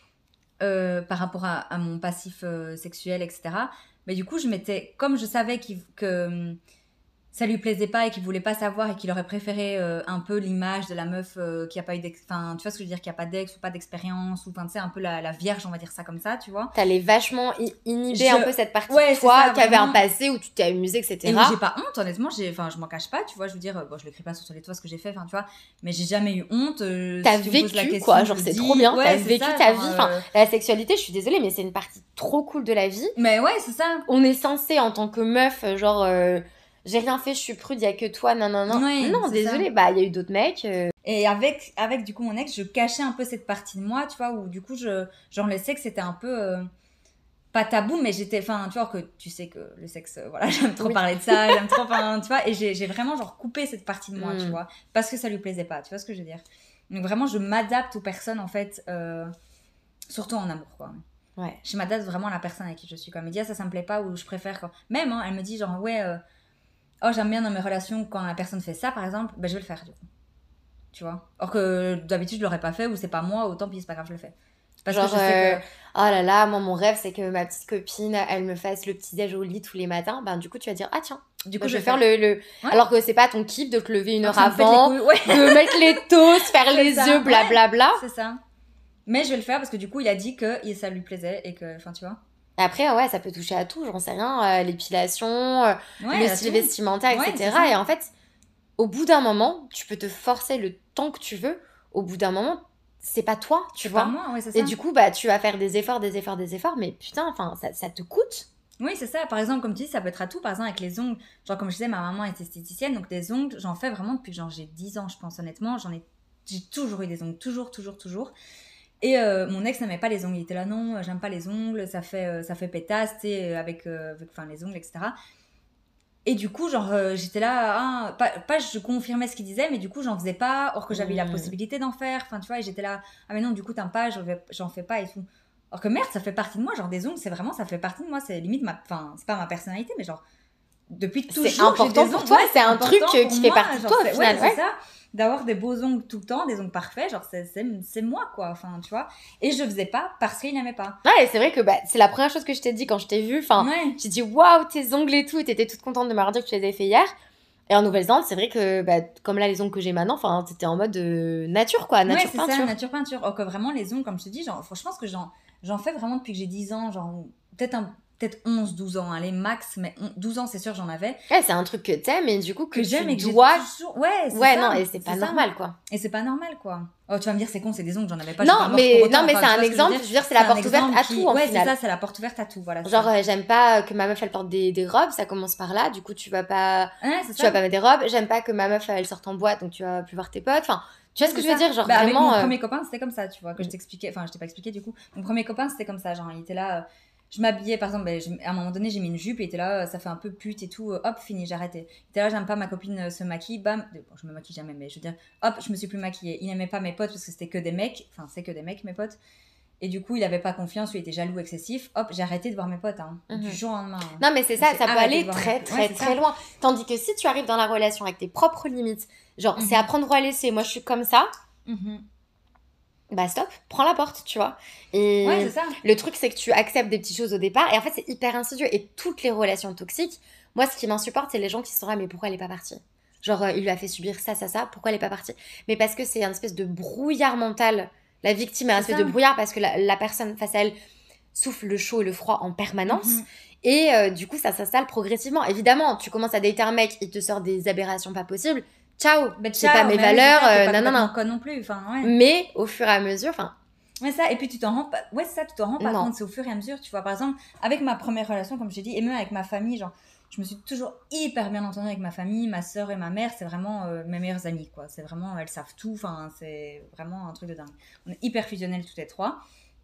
par rapport à mon passif sexuel, etc. Mais du coup, comme je savais que ça lui plaisait pas et qu'il voulait pas savoir et qu'il aurait préféré un peu l'image de la meuf qui a pas eu enfin tu vois ce que je veux dire, qui a pas d'ex ou pas d'expérience, ou enfin tu sais, un peu la vierge, on va dire ça comme ça, tu vois. T'allais vachement inhiber un peu cette partie de toi qui avait un passé où tu t'es amusé, etc. Et j'ai pas honte, honnêtement, je m'en cache pas, tu vois, je veux dire, bon, je l'écris pas sur les toits ce que j'ai fait, enfin tu vois, mais j'ai jamais eu honte. T'as vécu quoi, genre c'est trop bien, t'as vécu ta vie, la sexualité, je suis désolée, mais c'est une partie trop cool de la vie. Mais ouais, c'est ça. On est censé en tant que meuf, genre j'ai rien fait, je suis prude, y a que toi, non, désolée, il y a eu d'autres mecs. Et avec du coup mon ex, je cachais un peu cette partie de moi, tu vois, où du coup genre le sexe c'était un peu pas tabou, mais j'étais, enfin tu vois, que tu sais que le sexe, voilà, j'aime trop parler de ça, j'aime trop, tu vois, et j'ai vraiment genre coupé cette partie de moi, tu vois, parce que ça lui plaisait pas, tu vois ce que je veux dire. Donc vraiment je m'adapte aux personnes en fait, surtout en amour, quoi. Ouais. Je m'adapte vraiment à la personne avec qui je suis, quoi. Elle me dit ça me plaît pas, ou je préfère, quoi. Même elle me dit genre ouais oh, j'aime bien dans mes relations quand la personne fait ça, par exemple, ben, je vais le faire, du coup. Tu vois. Or que d'habitude, je l'aurais pas fait, ou c'est pas moi, autant pis, c'est pas grave, je le fais. Parce que Genre, je sais oh là là, moi, mon rêve, c'est que ma petite copine, elle me fasse le petit-déj au lit tous les matins. Ben, du coup, tu vas dire, ah tiens, que, du bah, coup, je je vais vais faire faire. Ouais. Alors que c'est pas ton kiff de te lever une Alors heure que ça me pète les avant, couilles, ouais. de mettre les toasts, faire C'est les ça, œufs, blablabla. ouais, c'est ça. Mais je vais le faire parce que du coup, il a dit que ça lui plaisait et que, enfin, tu vois. Après, ouais, ça peut toucher à tout, j'en sais rien, l'épilation, Ouais, le à style tout. vestimentaire, Ouais, c'est etc. ça. Et en fait, au bout d'un moment, tu peux te forcer le temps que tu veux. Au bout d'un moment, c'est pas toi, tu C'est pas vois. moi, ouais, c'est Et ça. du coup, bah, tu vas faire des efforts, des efforts, des efforts, mais putain, enfin, ça te coûte. Oui, c'est ça. Par exemple, comme tu dis, ça peut être à tout. Par exemple, avec les ongles. Genre, comme je disais, ma maman est esthéticienne, donc des ongles, j'en fais vraiment depuis que genre, j'ai 10 ans, je pense, honnêtement. J'ai toujours eu des ongles, toujours, toujours, toujours. Et mon ex n'aimait pas les ongles. Il était là, non, j'aime pas les ongles, ça fait pétasse, tu sais, avec enfin, les ongles, etc. Et du coup, genre, j'étais là, ah, pas je confirmais ce qu'il disait, mais du coup, j'en faisais pas, or que j'avais la possibilité d'en faire. Enfin, tu vois, et j'étais là, ah, mais non, du coup, t'aimes pas, j'en fais pas et tout. Or que merde, ça fait partie de moi, genre, des ongles, c'est vraiment, ça fait partie de moi, c'est limite enfin, c'est pas ma personnalité, mais genre, depuis C'est toujours, j'ai important des pour ongles. toi, Ouais, c'est un truc important pour qui fait moi, partie de genre, toi au final, c'est ça. D'avoir des beaux ongles tout le temps, des ongles parfaits, genre, c'est moi, quoi, enfin, tu vois. Et je faisais pas parce qu'il n'aimait pas. Ouais, et c'est vrai que bah, c'est la première chose que je t'ai dit quand je t'ai vue. Enfin, Ouais. j'ai dit waouh, tes ongles et tout. T'étais toute contente de me dire que tu les avais fait hier. Et en Nouvelle-Zélande, c'est vrai que bah, comme là, les ongles que j'ai maintenant, enfin, t'étais en mode nature quoi, Ouais, nature c'est ça, peinture. nature peinture. Or que vraiment, les ongles, comme je te dis, genre, je pense que j'en fais vraiment depuis que j'ai 10 ans, genre, peut-être 11, 12 ans, allez, max, mais 12 ans, c'est sûr, j'en avais. Ouais, c'est un truc que t'aimes et du coup que Que j'aime tu et que j'ai dois. toujours. Ouais, c'est Ouais, ça. non, et c'est pas ça. normal quoi. Et c'est pas normal, quoi. Oh, tu vas me dire, c'est con, c'est des ongles, j'en avais pas, je suis pas Non, morte pour autant. non, mais Enfin, c'est tu un vois ce que je veux exemple. dire. Je veux dire, c'est C'est la un porte ouverte exemple à tout en ouais, final. c'est ça, c'est la porte ouverte à tout, voilà. Genre, j'aime pas que ma meuf elle porte des robes, ça commence par là. Du coup, tu vas pas mettre des robes. J'aime pas que ma meuf elle sorte en boîte, donc tu vas plus voir tes potes. Enfin, tu vois ce que je veux dire, genre bah, vraiment. Avec mon premier copain, c'était comme ça, tu vois, que je t'expliquais. Enfin, je t'ai pas expliqué du coup. Mon premier copain, c'était comme ça, genre, il était là. Je m'habillais, par exemple, à un moment donné, j'ai mis une jupe et il était là, ça fait un peu pute et tout, hop, fini, j'ai arrêté. Il était là, j'aime pas ma copine se maquille, bam. Bon, je me maquille jamais, mais je veux dire, hop, je me suis plus maquillée. Il n'aimait pas mes potes parce que c'était que des mecs, enfin, c'est que des mecs, mes potes. Et du coup, il avait pas confiance, il était jaloux excessif. Hop, j'ai arrêté de voir mes potes, hein, du jour au lendemain. Hein. Non, mais c'est ça, J'ai ça peut arrêté aller de voir très, mes- très, c'est très ça. loin. Tandis que si tu arrives dans la relation avec tes propres limites, genre, c'est Mhm. apprendre à laisser, moi je suis comme ça, Mhm. bah stop, prends la porte, tu vois. Et Ouais, c'est ça. le truc, c'est que tu acceptes des petites choses au départ, et en fait, c'est hyper insidieux. Et toutes les relations toxiques, moi, ce qui m'insupporte, c'est les gens qui sont là, mais pourquoi elle est pas partie? Genre, il lui a fait subir ça, ça, ça, pourquoi elle est pas partie? Mais parce que c'est un espèce de brouillard mental. La victime est un C'est espèce ça. de brouillard parce que la personne face à elle souffle le chaud et le froid en permanence. Mhm. Et du coup, ça s'installe progressivement. Évidemment, tu commences à dater un mec, il te sort des aberrations pas possibles. Ciao, Bah, c'est pas mes mais ouais, valeurs, c'est ça, t'es pas non, non, complètement non. conne non plus. Enfin, ouais. Mais au fur et à mesure, enfin, Ouais, ça, et puis tu t'en rends pas. Ouais, c'est ça, tu t'en rends pas non. compte, c'est au fur et à mesure, tu vois. Par exemple, avec ma première relation, comme je t'ai dit, et même avec ma famille, genre, je me suis toujours hyper bien entendue avec ma famille, ma soeur et ma mère, c'est vraiment mes meilleures amies, quoi. C'est vraiment, elles savent tout, enfin, c'est vraiment un truc de dingue. On est hyper fusionnels toutes les trois.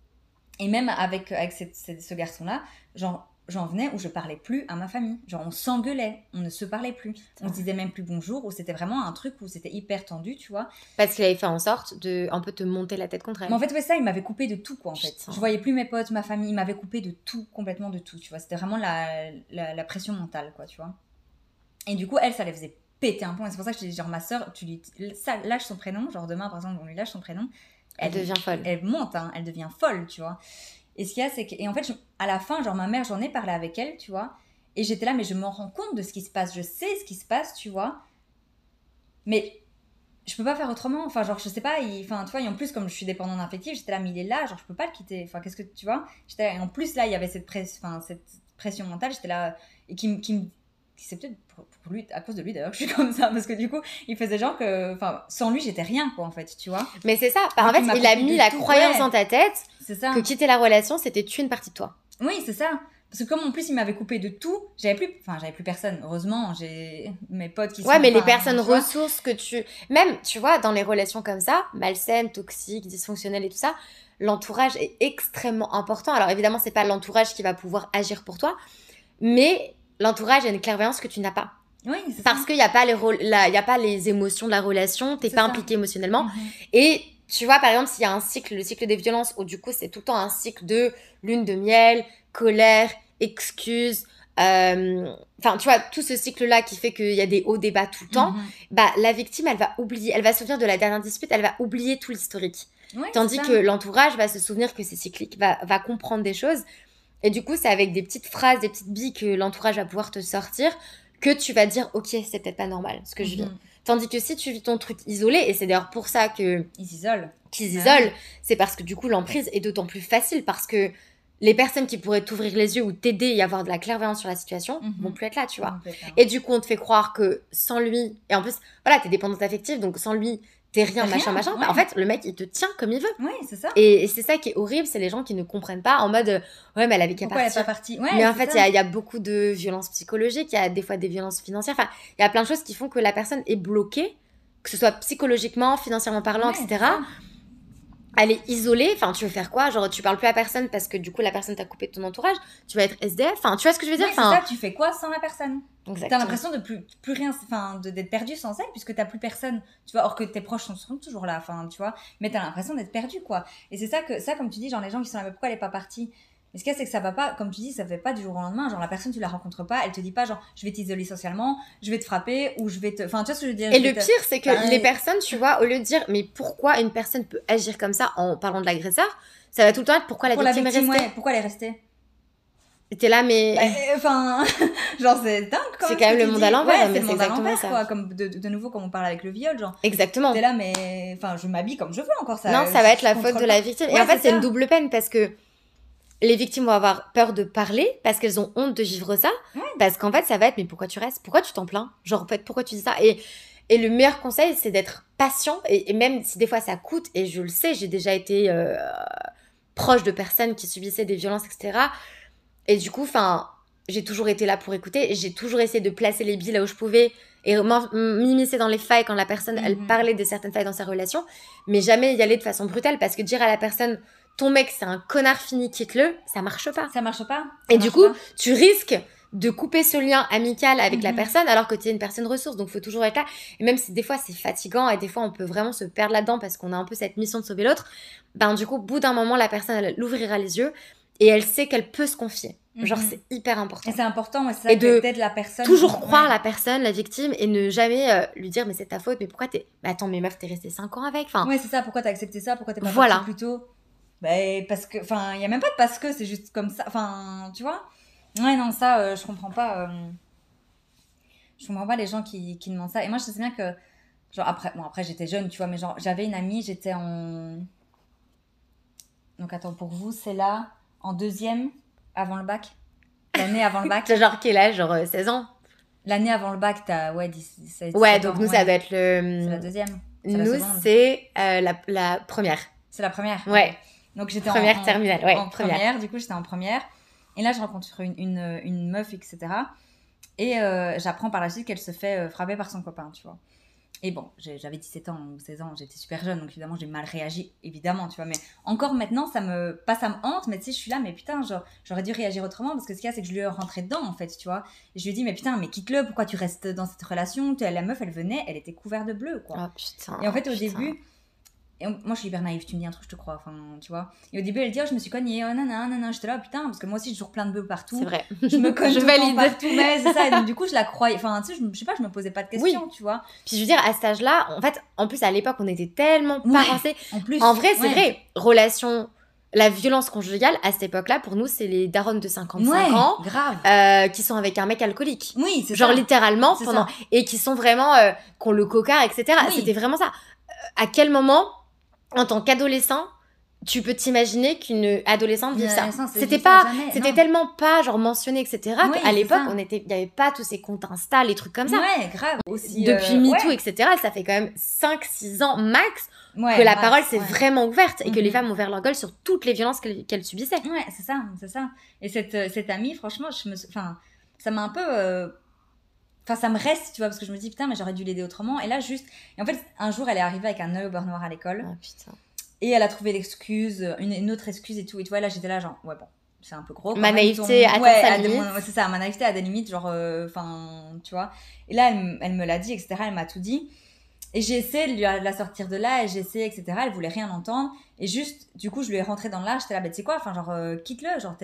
Et même avec ce garçon-là, genre, j'en venais où je parlais plus à ma famille. Genre, on s'engueulait, on ne se parlait plus. On se disait même plus bonjour, où c'était vraiment un truc où c'était hyper tendu, tu vois. Parce qu'il avait fait en sorte de un peu te monter la tête contre elle. Mais en fait, ouais, ça, il m'avait coupé de tout, quoi, en fait. Putain. Je voyais plus mes potes, ma famille, il m'avait coupé de tout, complètement de tout, tu vois. C'était vraiment la pression mentale, quoi, tu vois. Et du coup, elle, ça les faisait péter un plomb. Et c'est pour ça que je te dis, genre, ma soeur, lâche son prénom, genre demain, par exemple, on lui lâche son prénom. Elle devient folle. Elle monte, hein, elle devient folle, tu vois. Et ce qu'il y a, c'est que. Et en fait, à la fin, genre, ma mère, j'en ai parlé avec elle, tu vois. Et j'étais là, mais je me rends compte de ce qui se passe. Je sais ce qui se passe, tu vois. Mais je peux pas faire autrement. Enfin, genre, je sais pas. Enfin, tu vois, et en plus, comme je suis dépendante affective, j'étais là, mais il est là, genre, je peux pas le quitter. Enfin, qu'est-ce que tu vois. Et en plus, là, il y avait cette pression mentale, j'étais là. Et c'est peut-être pour lui, à cause de lui d'ailleurs, que je suis comme ça. Parce que du coup, il faisait genre que. Enfin, sans lui, j'étais rien, quoi, en fait, tu vois. Mais c'est ça. En fait, il a mis la croyance dans ta tête que quitter la relation, c'était tuer une partie de toi. Oui, c'est ça. Parce que comme en plus il m'avait coupé de tout, j'avais plus personne. Heureusement, j'ai mes potes qui sont. Ouais, mais les personnes ressources que tu. Même, tu vois, dans les relations comme ça, malsaines, toxiques, dysfonctionnelles et tout ça, l'entourage est extrêmement important. Alors évidemment, c'est pas l'entourage qui va pouvoir agir pour toi, mais l'entourage a une clairvoyance que tu n'as pas. Oui, c'est Parce qu'il n'y a pas y a pas les émotions de la relation, t'es pas impliqué émotionnellement. Et tu vois, par exemple, s'il y a un cycle, le cycle des violences, où du coup, c'est tout le temps un cycle de lune de miel, colère, excuses, enfin, tu vois, tout ce cycle-là qui fait qu'il y a des hauts, des bas tout le temps, bah, la victime, elle va oublier, elle va se souvenir de la dernière dispute, elle va oublier tout l'historique. Ouais, Tandis c'est que ça. l'entourage va se souvenir que c'est cyclique, va comprendre des choses. Et du coup, c'est avec des petites phrases, des petites billes que l'entourage va pouvoir te sortir que tu vas dire, ok, c'est peut-être pas normal ce que je vis. Tandis que si tu vis ton truc isolé, et c'est d'ailleurs pour ça que Ils s'isolent. qu'ils Ouais. isolent, c'est parce que du coup, l'emprise est d'autant plus facile parce que les personnes qui pourraient t'ouvrir les yeux ou t'aider et avoir de la clairvoyance sur la situation vont plus être là, tu vois. Complètement. Et du coup, on te fait croire que sans lui, et en plus, voilà, t'es dépendante affective, donc sans lui, t'es rien, machin. ouais. Bah, en fait, le mec, il te tient comme il veut. Oui, c'est ça. Et c'est ça qui est horrible, c'est les gens qui ne comprennent pas en mode ouais, mais elle avait qu'à Pourquoi elle est partir. pas partie? Ouais, Mais en c'est fait, ça. il y a beaucoup de violences psychologiques, il y a des fois des violences financières, enfin, il y a plein de choses qui font que la personne est bloquée, que ce soit psychologiquement, financièrement parlant, Ouais, etc. c'est ça. Elle est isolée, enfin, tu veux faire quoi? Genre, tu parles plus à personne parce que du coup, la personne t'a coupé de ton entourage, tu vas être SDF, enfin, tu vois ce que je veux dire? Oui, c'est Enfin, ça, tu fais quoi sans la personne? T'as exactement. l'impression de plus rien, enfin, d'être perdu sans elle, puisque t'as plus personne, tu vois, or que tes proches sont toujours là, enfin, tu vois, mais t'as l'impression d'être perdu, quoi. Et c'est ça que, ça, comme tu dis, genre, les gens qui sont là, mais pourquoi elle est pas partie? Mais ce qu'il y a, c'est que ça va pas, comme tu dis, ça fait pas du jour au lendemain, genre, la personne, tu la rencontres pas, elle te dit pas, genre, je vais t'isoler socialement, je vais te frapper, ou je vais te, enfin, tu vois ce que je veux dire? Et Je vais le te- pire, c'est que Ben, les personnes, tu vois, au lieu de dire, mais pourquoi une personne peut agir comme ça en parlant de l'agresseur, ça va tout le temps être pourquoi la pour la victime est victime, restée. ouais, pourquoi elle est restée? Et t'es là, mais. Enfin, genre, c'est dingue quand C'est même. quand ce même que le tu monde dis. à l'envers, Ouais, mais c'est le c'est monde à exactement l'envers, ça. quoi. Comme de nouveau, comme on parle avec le viol, genre. Exactement. T'es là, mais. Enfin, je m'habille comme je veux encore ça. Non, ça va être Je la faute contrôle de pas. la victime. Ouais, Et en fait, c'est ça. une double peine parce que les victimes vont avoir peur de parler parce qu'elles ont honte de vivre ça. Ouais. Parce qu'en fait, ça va être, mais pourquoi tu restes? Pourquoi tu t'en plains? Genre, en fait, pourquoi tu dis ça? Et le meilleur conseil, c'est d'être patient. Et même si des fois ça coûte, et je le sais, j'ai déjà été proche de personnes qui subissaient des violences, etc. Et du coup, enfin, j'ai toujours été là pour écouter. J'ai toujours essayé de placer les billes là où je pouvais et m'immiscer dans les failles quand la personne, elle parlait de certaines failles dans sa relation. Mais jamais y aller de façon brutale parce que dire à la personne, ton mec, c'est un connard fini, quitte-le, ça marche pas. Ça marche pas. Et du coup, tu risques de couper ce lien amical avec la Mhm. personne alors que tu es une personne ressource. Donc, il faut toujours être là. Et même si des fois, c'est fatigant et des fois, on peut vraiment se perdre là-dedans parce qu'on a un peu cette mission de sauver l'autre, ben du coup, au bout d'un moment, la personne, elle ouvrira les yeux et elle sait qu'elle peut se confier. Genre, c'est hyper important. Et c'est important, ouais, c'est ça, Et de peut-être la personne. toujours croire ouais. la personne, la victime, et ne jamais lui dire, mais c'est ta faute, mais pourquoi t'es... Mais attends, mais meuf, t'es restée 5 ans avec. Enfin, Ouais, c'est ça, pourquoi t'as accepté ça? Pourquoi t'es pas Voilà. partie plus tôt? Bah, parce que. Enfin, il y a même pas de parce que, c'est juste comme ça. Enfin, tu vois? Ouais, non, ça, je comprends pas. Je comprends pas les gens qui demandent ça. Et moi, je sais bien que. Genre, après, j'étais jeune, tu vois, mais genre, j'avais une amie, j'étais en. Donc, attends, pour vous, c'est là, en deuxième, avant le bac. L'année avant le bac. t'as genre quel âge? Genre 16 ans? L'année avant le bac, t'as, ouais, 17 Ouais, 17 donc ans, nous, ouais. ça doit être C'est le... la deuxième. C'est la Nous, seconde. c'est la première. C'est la première. Ouais. Donc, j'étais Première terminale, ouais, en première. première. Du coup, j'étais en première. Et là, je rencontre une meuf, etc. Et j'apprends par la suite qu'elle se fait frapper par son copain, tu vois. Et bon, j'avais 17 ans ou 16 ans, j'étais super jeune, donc évidemment, j'ai mal réagi, évidemment, tu vois. Mais encore maintenant, ça me hante, mais tu sais, je suis là, mais putain, j'aurais dû réagir autrement, parce que ce qu'il y a, c'est que je lui ai rentré dedans, en fait, tu vois. Et je lui ai dit, mais putain, mais quitte-le, pourquoi tu restes dans cette relation? La meuf, elle venait, elle était couverte de bleu, quoi. Oh putain. Et en fait, au putain. début... moi, je suis hyper naïve, tu me dis un truc, je te crois, enfin, tu vois. Et au début, elle dit, oh, je me suis cognée, oh, nanana, j'étais là, putain, parce que moi aussi, j'ai toujours plein de bœufs partout. C'est vrai. Je me cogne Je tout le temps valide. partout, mais c'est ça. Et donc, du coup, je la croyais, enfin, tu sais, je sais pas, je me posais pas de questions, tu vois. Puis je veux dire, à cet âge-là, en fait, en plus, à l'époque, on était tellement pas Ouais. avancés. En plus. En vrai, c'est ouais. vrai. Relation... La violence conjugale, à cette époque-là, pour nous, c'est les darons de 55 Ouais, ans grave. qui sont avec un mec alcoolique. Oui, c'est Genre ça. littéralement, C'est pendant... ça. et qui sont vraiment... qui ont le coca, etc. Oui. C'était vraiment ça. À quel moment, en tant qu'adolescent, tu peux t'imaginer qu'une adolescente vive ça? C'était pas... C'était tellement pas genre mentionné, etc. Oui, qu'à l'époque, ça. il n'y avait pas tous ces comptes Insta, les trucs comme ça. Ouais, grave. Aussi, Depuis MeToo, ouais. etc., ça fait quand même 5-6 ans max Ouais, que la max, parole s'est ouais. vraiment ouverte et que les Mhm. femmes ont ouvert leur gueule sur toutes les violences qu'elles subissaient. Ouais, c'est ça, c'est ça. Et cette amie, franchement, enfin, ça m'a un peu... Enfin, ça me reste, tu vois, parce que je me dis, putain, mais j'aurais dû l'aider autrement. Et là, juste... Et en fait, un jour, elle est arrivée avec un œil au beurre noir à l'école. Oh putain. Et elle a trouvé l'excuse, une autre excuse et tout. Et tu vois, là, j'étais là, genre, ouais, bon, c'est un peu gros. Ma naïveté atteint sa limite. Ouais, c'est ça, ma naïveté à des limites, genre, enfin, tu vois. Et là, elle me l'a dit, etc. Elle m'a tout dit. Et j'ai essayé de la sortir de là, et j'ai essayé, etc. Elle voulait rien entendre. Et juste, du coup, je lui ai rentré dans l'art, j'étais là, bah, tu sais quoi, enfin, genre, quitte-le, genre,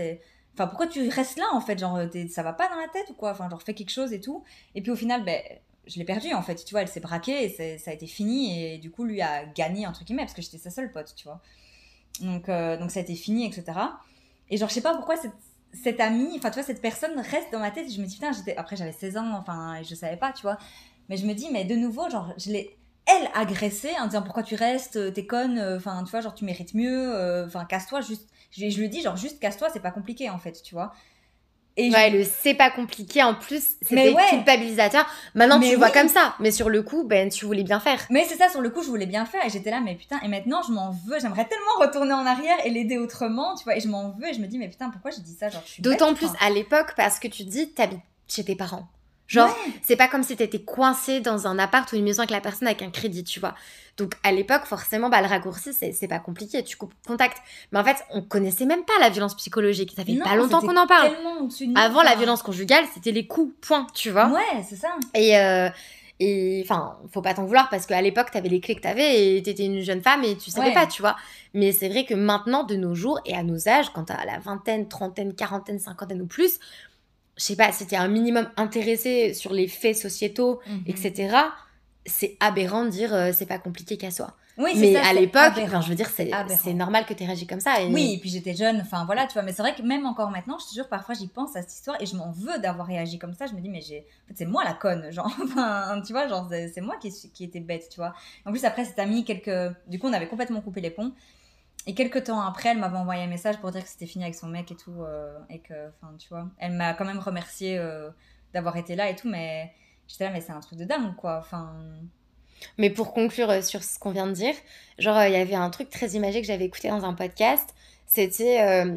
enfin, pourquoi tu restes là, en fait, genre, ça va pas dans la tête ou quoi, enfin, genre, fais quelque chose et tout. Et puis au final, ben, je l'ai perdue, en fait, tu vois, elle s'est braquée et ça a été fini, et du coup, lui a gagné, entre guillemets, parce que j'étais sa seule pote, tu vois. Donc ça a été fini, etc. Et genre, je sais pas pourquoi cette amie, enfin, tu vois, cette personne reste dans ma tête, et je me dis, putain, après, j'avais 16 ans, enfin, et je savais pas, tu vois. Mais je me dis, mais de nouveau, genre, je l'ai, elle, agressée en disant, pourquoi tu restes, t'es conne, enfin, tu vois, genre, tu mérites mieux, enfin, casse-toi, juste. Je lui dis, genre, juste casse-toi, c'est pas compliqué, en fait, tu vois. Et Ouais, le c'est pas compliqué, en plus, Mais c'était ouais, culpabilisateur. Maintenant, tu mais le vois oui. comme ça. Mais sur le coup, ben, tu voulais bien faire. Mais c'est ça, sur le coup, je voulais bien faire, et j'étais là, mais putain, et maintenant, je m'en veux, j'aimerais tellement retourner en arrière et l'aider autrement, tu vois, et je m'en veux, et je me dis, mais putain, pourquoi j'ai dit ça, genre, je suis bête, D'autant plus enfin. à l'époque, parce que tu te dis, t'habites chez tes parents. Genre, Ouais. c'est pas comme si t'étais coincé dans un appart ou une maison avec la personne avec un crédit, tu vois. Donc, à l'époque, forcément, bah, le raccourci, c'est pas compliqué, tu coupes contact. Mais en fait, on connaissait même pas la violence psychologique. Ça fait Non, pas longtemps c'était qu'on en parle. tellement au-dessus de nous, Avant, la enfin. violence conjugale, c'était les coups, point, tu vois. Ouais, c'est ça. Et enfin, faut pas t'en vouloir parce qu'à l'époque, t'avais les clés que t'avais et t'étais une jeune femme et tu savais Ouais. pas, tu vois. Mais c'est vrai que maintenant, de nos jours et à nos âges, quand t'as la vingtaine, trentaine, quarantaine, cinquantaine ou plus, je sais pas, si t'es un minimum intéressé sur les faits sociétaux, Mhm. etc., c'est aberrant de dire c'est pas compliqué qu'à soi. Oui, c'est Mais ça, à c'est l'époque, aberrant. enfin, je veux dire, c'est Aberrant. normal que t'aies réagi comme ça. Et... Oui, et puis j'étais jeune, enfin voilà, tu vois, mais c'est vrai que même encore maintenant, je te jure, parfois j'y pense à cette histoire et je m'en veux d'avoir réagi comme ça. Je me dis, mais en fait, c'est moi la conne, genre, enfin, tu vois, genre, c'est moi qui étais bête, tu vois. En plus, après, cette amie, du coup, on avait complètement coupé les ponts. Et quelques temps après, elle m'avait envoyé un message pour dire que c'était fini avec son mec et tout, et que, enfin, tu vois, elle m'a quand même remercié d'avoir été là et tout, mais j'étais là, mais c'est un truc de dingue, quoi, enfin. Mais pour conclure sur ce qu'on vient de dire, genre, il y avait un truc très imagé que j'avais écouté dans un podcast. C'était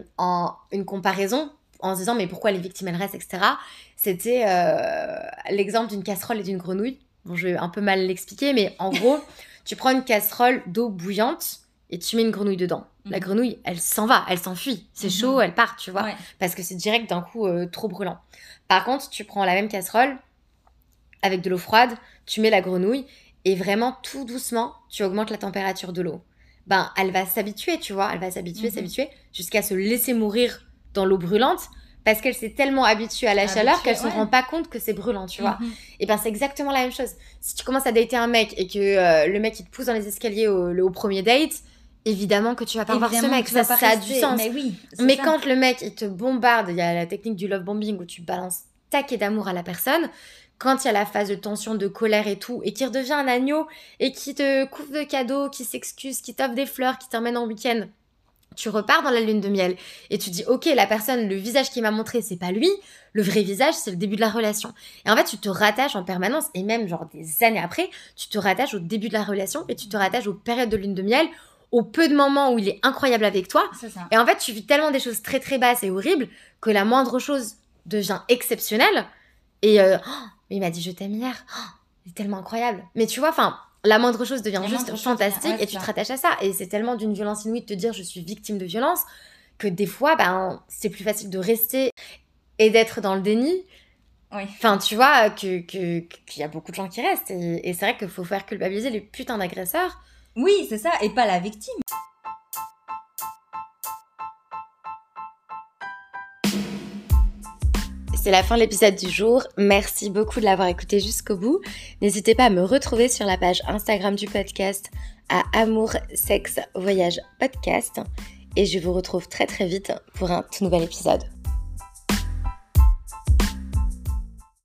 une comparaison en se disant, mais pourquoi les victimes elles restent, etc. C'était l'exemple d'une casserole et d'une grenouille. Bon, je vais un peu mal l'expliquer, mais en gros, tu prends une casserole d'eau bouillante et tu mets une grenouille dedans. La grenouille, elle s'en va, elle s'enfuit. C'est chaud, elle part, tu vois. Ouais. Parce que c'est direct d'un coup trop brûlant. Par contre, tu prends la même casserole avec de l'eau froide, tu mets la grenouille et vraiment tout doucement, tu augmentes la température de l'eau. Ben, elle va s'habituer, tu vois, elle va s'habituer jusqu'à se laisser mourir dans l'eau brûlante parce qu'elle s'est tellement habituée à la chaleur qu'elle se rend pas compte que c'est brûlant, tu vois. Et ben c'est exactement la même chose. Si tu commences à dater un mec et que le mec il te pousse dans les escaliers au premier date, évidemment que tu vas pas voir ce mec, ça a du sens. Mais oui. Mais quand le mec il te bombarde, il y a la technique du love bombing où tu balances taquet d'amour à la personne. Quand il y a la phase de tension, de colère et tout, et qui redevient un agneau, et qui te couvre de cadeaux, qui s'excuse, qui t'offre des fleurs, qui t'emmène en week-end, tu repars dans la lune de miel. Et tu dis, ok, la personne, le visage qu'il m'a montré, c'est pas lui. Le vrai visage, c'est le début de la relation. Et en fait, tu te rattaches en permanence, et même genre des années après, tu te rattaches au début de la relation, et tu te rattaches aux périodes de lune de miel, aux peu de moments où il est incroyable avec toi. C'est ça. Et en fait, tu vis tellement des choses très très basses et horribles, que la moindre chose devient exceptionnelle. Et il m'a dit je t'aime hier. Il est tellement incroyable. Mais tu vois, enfin, la moindre chose devient juste fantastique et tu te rattaches à ça. Et c'est tellement d'une violence inouïe de te dire je suis victime de violence que des fois, ben, c'est plus facile de rester et d'être dans le déni. Oui. Enfin, tu vois, qu'il y a beaucoup de gens qui restent. Et c'est vrai qu'il faut faire culpabiliser les putains d'agresseurs. Oui, c'est ça, et pas la victime. C'est la fin de l'épisode du jour. Merci beaucoup de l'avoir écouté jusqu'au bout. N'hésitez pas à me retrouver sur la page Instagram du podcast à Amour, Sexe, Voyage Podcast. Et je vous retrouve très très vite pour un tout nouvel épisode.